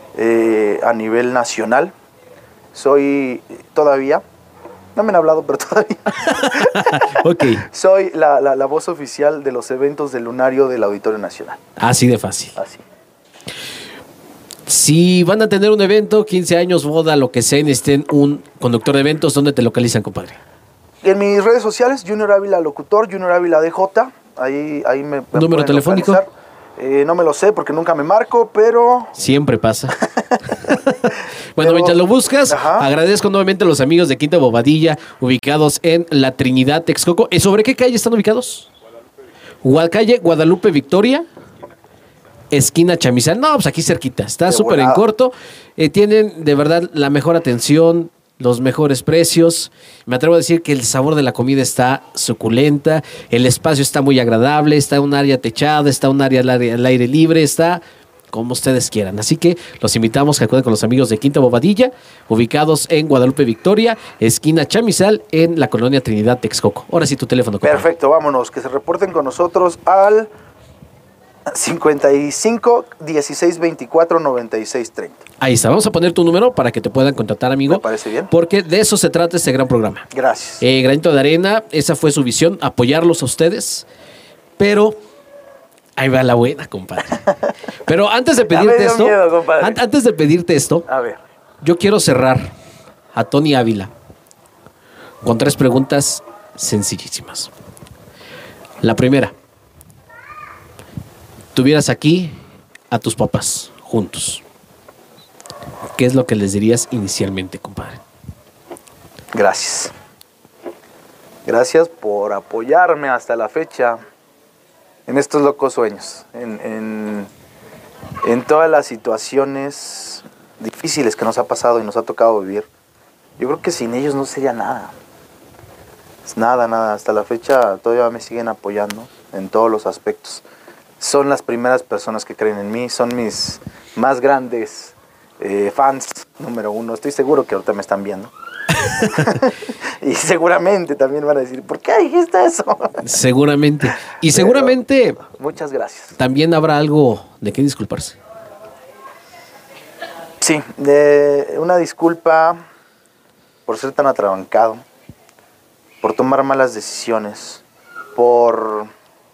G: a nivel nacional. Soy todavía, no me han hablado, pero todavía.
F: Ok.
G: Soy la voz oficial de los eventos del Lunario del Auditorio Nacional.
F: Así de fácil.
G: Así.
F: Si van a tener un evento, 15 años, boda, lo que sea, y necesiten un conductor de eventos, ¿dónde te localizan, compadre?
G: En mis redes sociales, Junior Ávila Locutor, Junior Ávila DJ. Ahí me
F: ¿Número telefónico?
G: No me lo sé porque nunca me marco, pero...
F: Siempre pasa. Bueno, mientras lo buscas, agradezco nuevamente a los amigos de Quinta Bobadilla, ubicados en la Trinidad, Texcoco. ¿Sobre qué calle están ubicados? Calle Guadalupe Victoria, esquina Chamizal. No, pues aquí cerquita, está súper en corto. Tienen de verdad la mejor atención, los mejores precios. Me atrevo a decir que el sabor de la comida está suculenta, el espacio está muy agradable, está un área techada, está un área al aire libre, está como ustedes quieran. Así que los invitamos a que acuden con los amigos de Quinta Bobadilla, ubicados en Guadalupe Victoria, esquina Chamizal, en la colonia Trinidad, Texcoco. Ahora sí, tu teléfono, compadre.
G: Perfecto, vámonos, que se reporten con nosotros al 55 16 24 96 30.
F: Ahí está, vamos a poner tu número para que te puedan contratar, amigo.
G: Me parece bien.
F: Porque de eso se trata este gran programa.
G: Gracias.
F: Granito de Arena, esa fue su visión, apoyarlos a ustedes. Pero ahí va la buena, compadre. Pero antes de pedirte esto, antes de pedirte esto,
G: a ver,
F: yo quiero cerrar a Tony Ávila con 3 preguntas sencillísimas. La primera: tuvieras aquí a tus papás juntos, ¿qué es lo que les dirías inicialmente, compadre?
G: Gracias. Gracias por apoyarme hasta la fecha en estos locos sueños, en todas las situaciones difíciles que nos ha pasado y nos ha tocado vivir. Yo creo que sin ellos no sería nada. Nada. Hasta la fecha todavía me siguen apoyando en todos los aspectos. Son las primeras personas que creen en mí, son mis más grandes fans, número 1. Estoy seguro que ahorita me están viendo. Y seguramente también van a decir, ¿por qué dijiste eso?
F: Seguramente. Y seguramente...
G: Muchas gracias.
F: También habrá algo de qué disculparse.
G: Sí, una disculpa por ser tan atrabancado, por tomar malas decisiones, por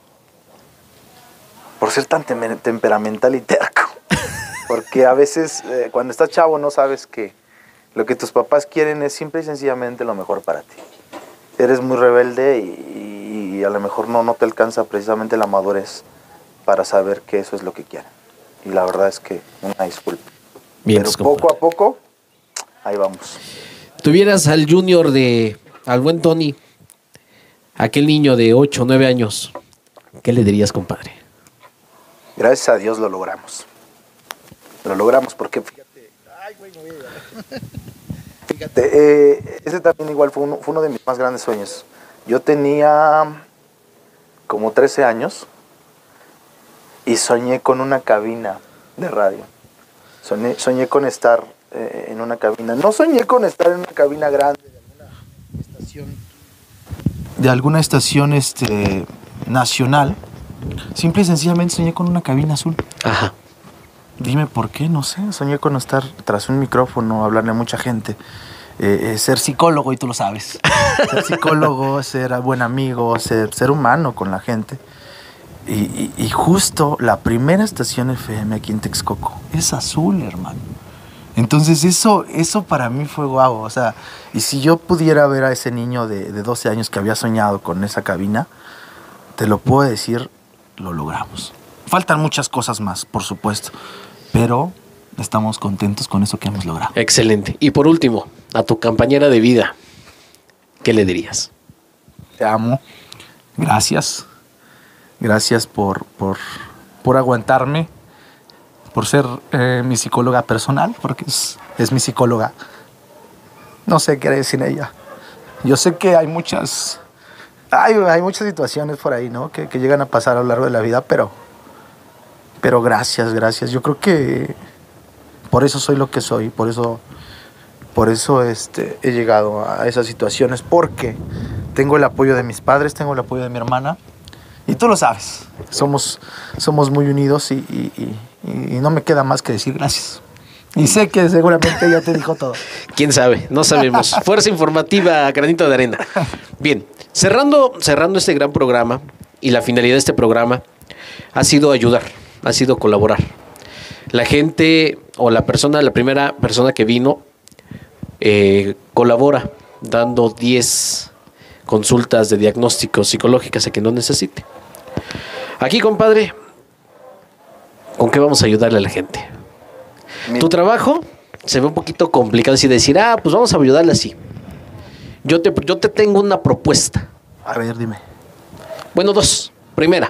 G: ser tan temperamental y terco. Porque a veces cuando estás chavo no sabes que lo que tus papás quieren es simple y sencillamente lo mejor para ti. Eres muy rebelde y a lo mejor no te alcanza precisamente la madurez para saber que eso es lo que quieren. Y la verdad es que una disculpa.
F: Bien,
G: pero poco a poco, ahí vamos.
F: Tuvieras al Junior al buen Tony, aquel niño de 8 o 9 años, ¿qué le dirías, compadre?
G: Gracias a Dios lo logramos. Lo logramos porque, fíjate, ese también igual fue uno de mis más grandes sueños. Yo tenía como 13 años y soñé con una cabina de radio. Soñé con estar en una cabina. No soñé con estar en una cabina grande de alguna estación nacional. Simple y sencillamente soñé con una cabina azul.
F: Ajá.
G: Dime por qué, no sé. Soñé con estar tras un micrófono, hablarle a mucha gente. Ser psicólogo, y tú lo sabes. Ser psicólogo, ser buen amigo, ser humano con la gente. Y justo la primera estación FM aquí en Texcoco es azul, hermano. Entonces eso para mí fue guau. O sea, y si yo pudiera ver a ese niño de 12 años que había soñado con esa cabina, te lo puedo decir, lo logramos. Faltan muchas cosas más, por supuesto, pero estamos contentos con eso que hemos logrado.
F: Excelente. Y por último, a tu compañera de vida, ¿qué le dirías?
G: Te amo. Gracias. Gracias por aguantarme, por ser mi psicóloga personal, porque es mi psicóloga. No sé qué haré sin ella. Yo sé que hay muchas situaciones por ahí, ¿no? Que llegan a pasar a lo largo de la vida, pero gracias. Yo creo que por eso soy lo que soy, por eso he llegado a esas situaciones, porque tengo el apoyo de mis padres, tengo el apoyo de mi hermana, y tú lo sabes, somos muy unidos y no me queda más que decir gracias.
H: Y sé que seguramente ya te dijo todo.
F: ¿Quién sabe? No sabemos. Fuerza informativa, Granito de Arena. Bien, cerrando este gran programa, y la finalidad de este programa ha sido ayudar, ha sido colaborar. La gente o la primera persona que vino, colabora dando 10 consultas de diagnóstico psicológicas a quien no necesite. Aquí, compadre, ¿con qué vamos a ayudarle a la gente? Tu trabajo se ve un poquito complicado así decir, pues vamos a ayudarle así. Yo te tengo una propuesta.
H: A ver, dime.
F: Bueno, 2. Primera,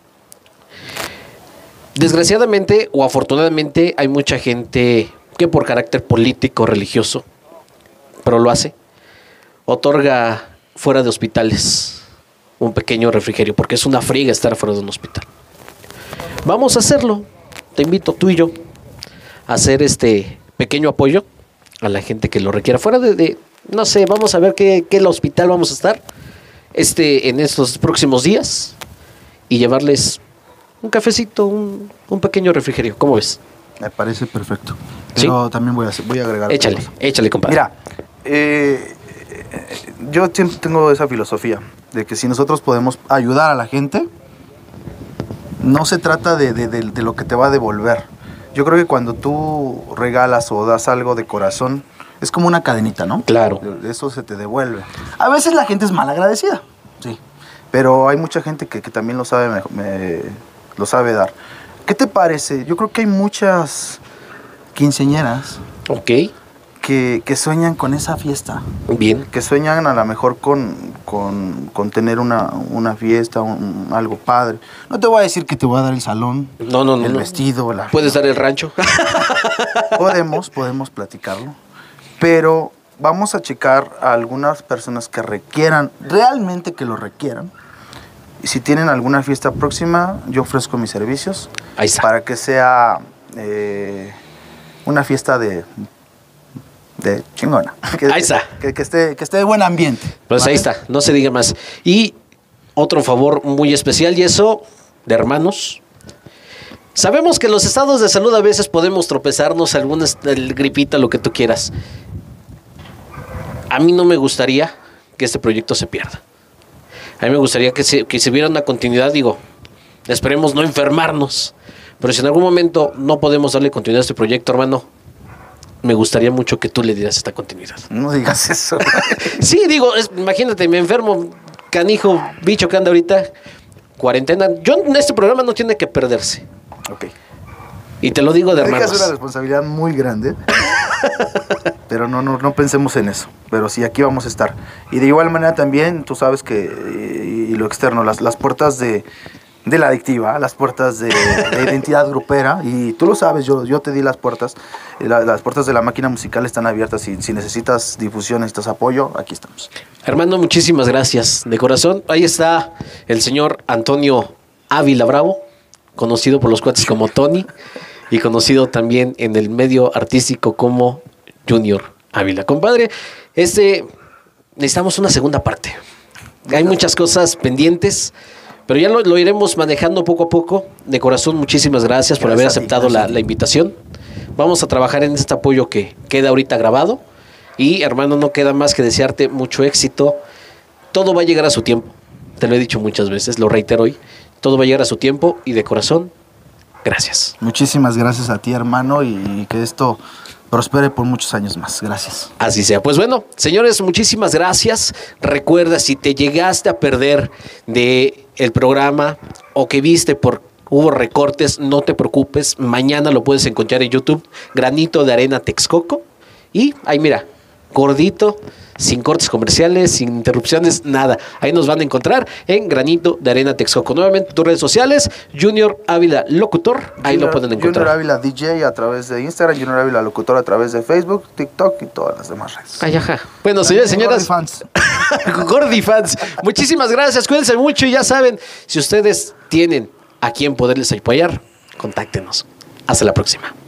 F: desgraciadamente o afortunadamente hay mucha gente que por carácter político, religioso, pero lo hace, otorga fuera de hospitales un pequeño refrigerio, porque es una friega estar fuera de un hospital. Vamos a hacerlo. Te invito, tú y yo, a hacer este pequeño apoyo a la gente que lo requiera. Fuera no sé, vamos a ver qué hospital vamos a estar en estos próximos días y llevarles un cafecito, un pequeño refrigerio. ¿Cómo ves?
H: Me parece perfecto. Pero ¿sí? También voy a agregar.
F: Échale, compadre.
H: Mira, yo siempre tengo esa filosofía de que si nosotros podemos ayudar a la gente, no se trata de lo que te va a devolver. Yo creo que cuando tú regalas o das algo de corazón, es como una cadenita, ¿no?
F: Claro.
H: Eso se te devuelve. A veces la gente es mal agradecida, sí. Pero hay mucha gente que también lo sabe, lo sabe dar. ¿Qué te parece? Yo creo que hay muchas quinceañeras.
F: Ok.
H: Que sueñan con esa fiesta.
F: Bien.
H: Que sueñan a lo mejor con tener una fiesta, algo padre. No te voy a decir que te voy a dar el salón, el vestido.
F: ¿Puedes dar el rancho?
H: Podemos platicarlo. Pero vamos a checar a algunas personas que requieran, realmente que lo requieran. Y si tienen alguna fiesta próxima, yo ofrezco mis servicios.
F: Ahí está.
H: Para que sea una fiesta de chingona.
F: Ahí está.
H: Que esté de buen ambiente.
F: Pues ¿vale? Ahí está, no se diga más. Y otro favor muy especial, y eso, de hermanos. Sabemos que en los estados de salud a veces podemos tropezarnos, el gripita, lo que tú quieras. A mí no me gustaría que este proyecto se pierda. A mí me gustaría que se viera una continuidad, esperemos no enfermarnos. Pero si en algún momento no podemos darle continuidad a este proyecto, hermano, me gustaría mucho que tú le dieras esta continuidad.
H: No digas eso.
F: Sí, imagínate, me enfermo, canijo, bicho que anda ahorita, cuarentena. En este programa no tiene que perderse.
H: Ok.
F: Y te lo digo de hermanos.
H: Es una responsabilidad muy grande. Pero no pensemos en eso. Pero sí, aquí vamos a estar. Y de igual manera también, tú sabes que, y lo externo, las puertas de la adictiva, las puertas de identidad grupera, y tú lo sabes, yo te di las puertas. Las puertas de la máquina musical están abiertas. Si necesitas difusión, necesitas apoyo, aquí estamos.
F: Hermano, muchísimas gracias. De corazón, ahí está el señor Antonio Ávila Bravo, conocido por los cuates como Tony, y conocido también en el medio artístico como Junior Ávila. Compadre, necesitamos una segunda parte. Hay muchas cosas pendientes, pero ya lo iremos manejando poco a poco. De corazón, muchísimas gracias por haber aceptado la invitación. Vamos a trabajar en este apoyo que queda ahorita grabado. Y, hermano, no queda más que desearte mucho éxito. Todo va a llegar a su tiempo. Te lo he dicho muchas veces, lo reitero hoy. Todo va a llegar a su tiempo y de corazón, gracias.
H: Muchísimas gracias a ti, hermano, y que esto prospere por muchos años más. Gracias.
F: Así sea. Pues bueno, señores, muchísimas gracias. Recuerda, si te llegaste a perder de el programa o que viste hubo recortes, no te preocupes. Mañana lo puedes encontrar en YouTube, Granito de Arena Texcoco. Y ahí mira, gordito, sin cortes comerciales, sin interrupciones, nada. Ahí nos van a encontrar en Granito de Arena Texcoco. Nuevamente, tus redes sociales, Junior Ávila Locutor, ahí lo pueden encontrar.
H: Junior Ávila DJ a través de Instagram, Junior Ávila Locutor a través de Facebook, TikTok y todas las demás redes.
F: Ay, ajá. Bueno, señores, señoras. Gordy fans. Muchísimas gracias, cuídense mucho y ya saben, si ustedes tienen a quien poderles apoyar, contáctenos. Hasta la próxima.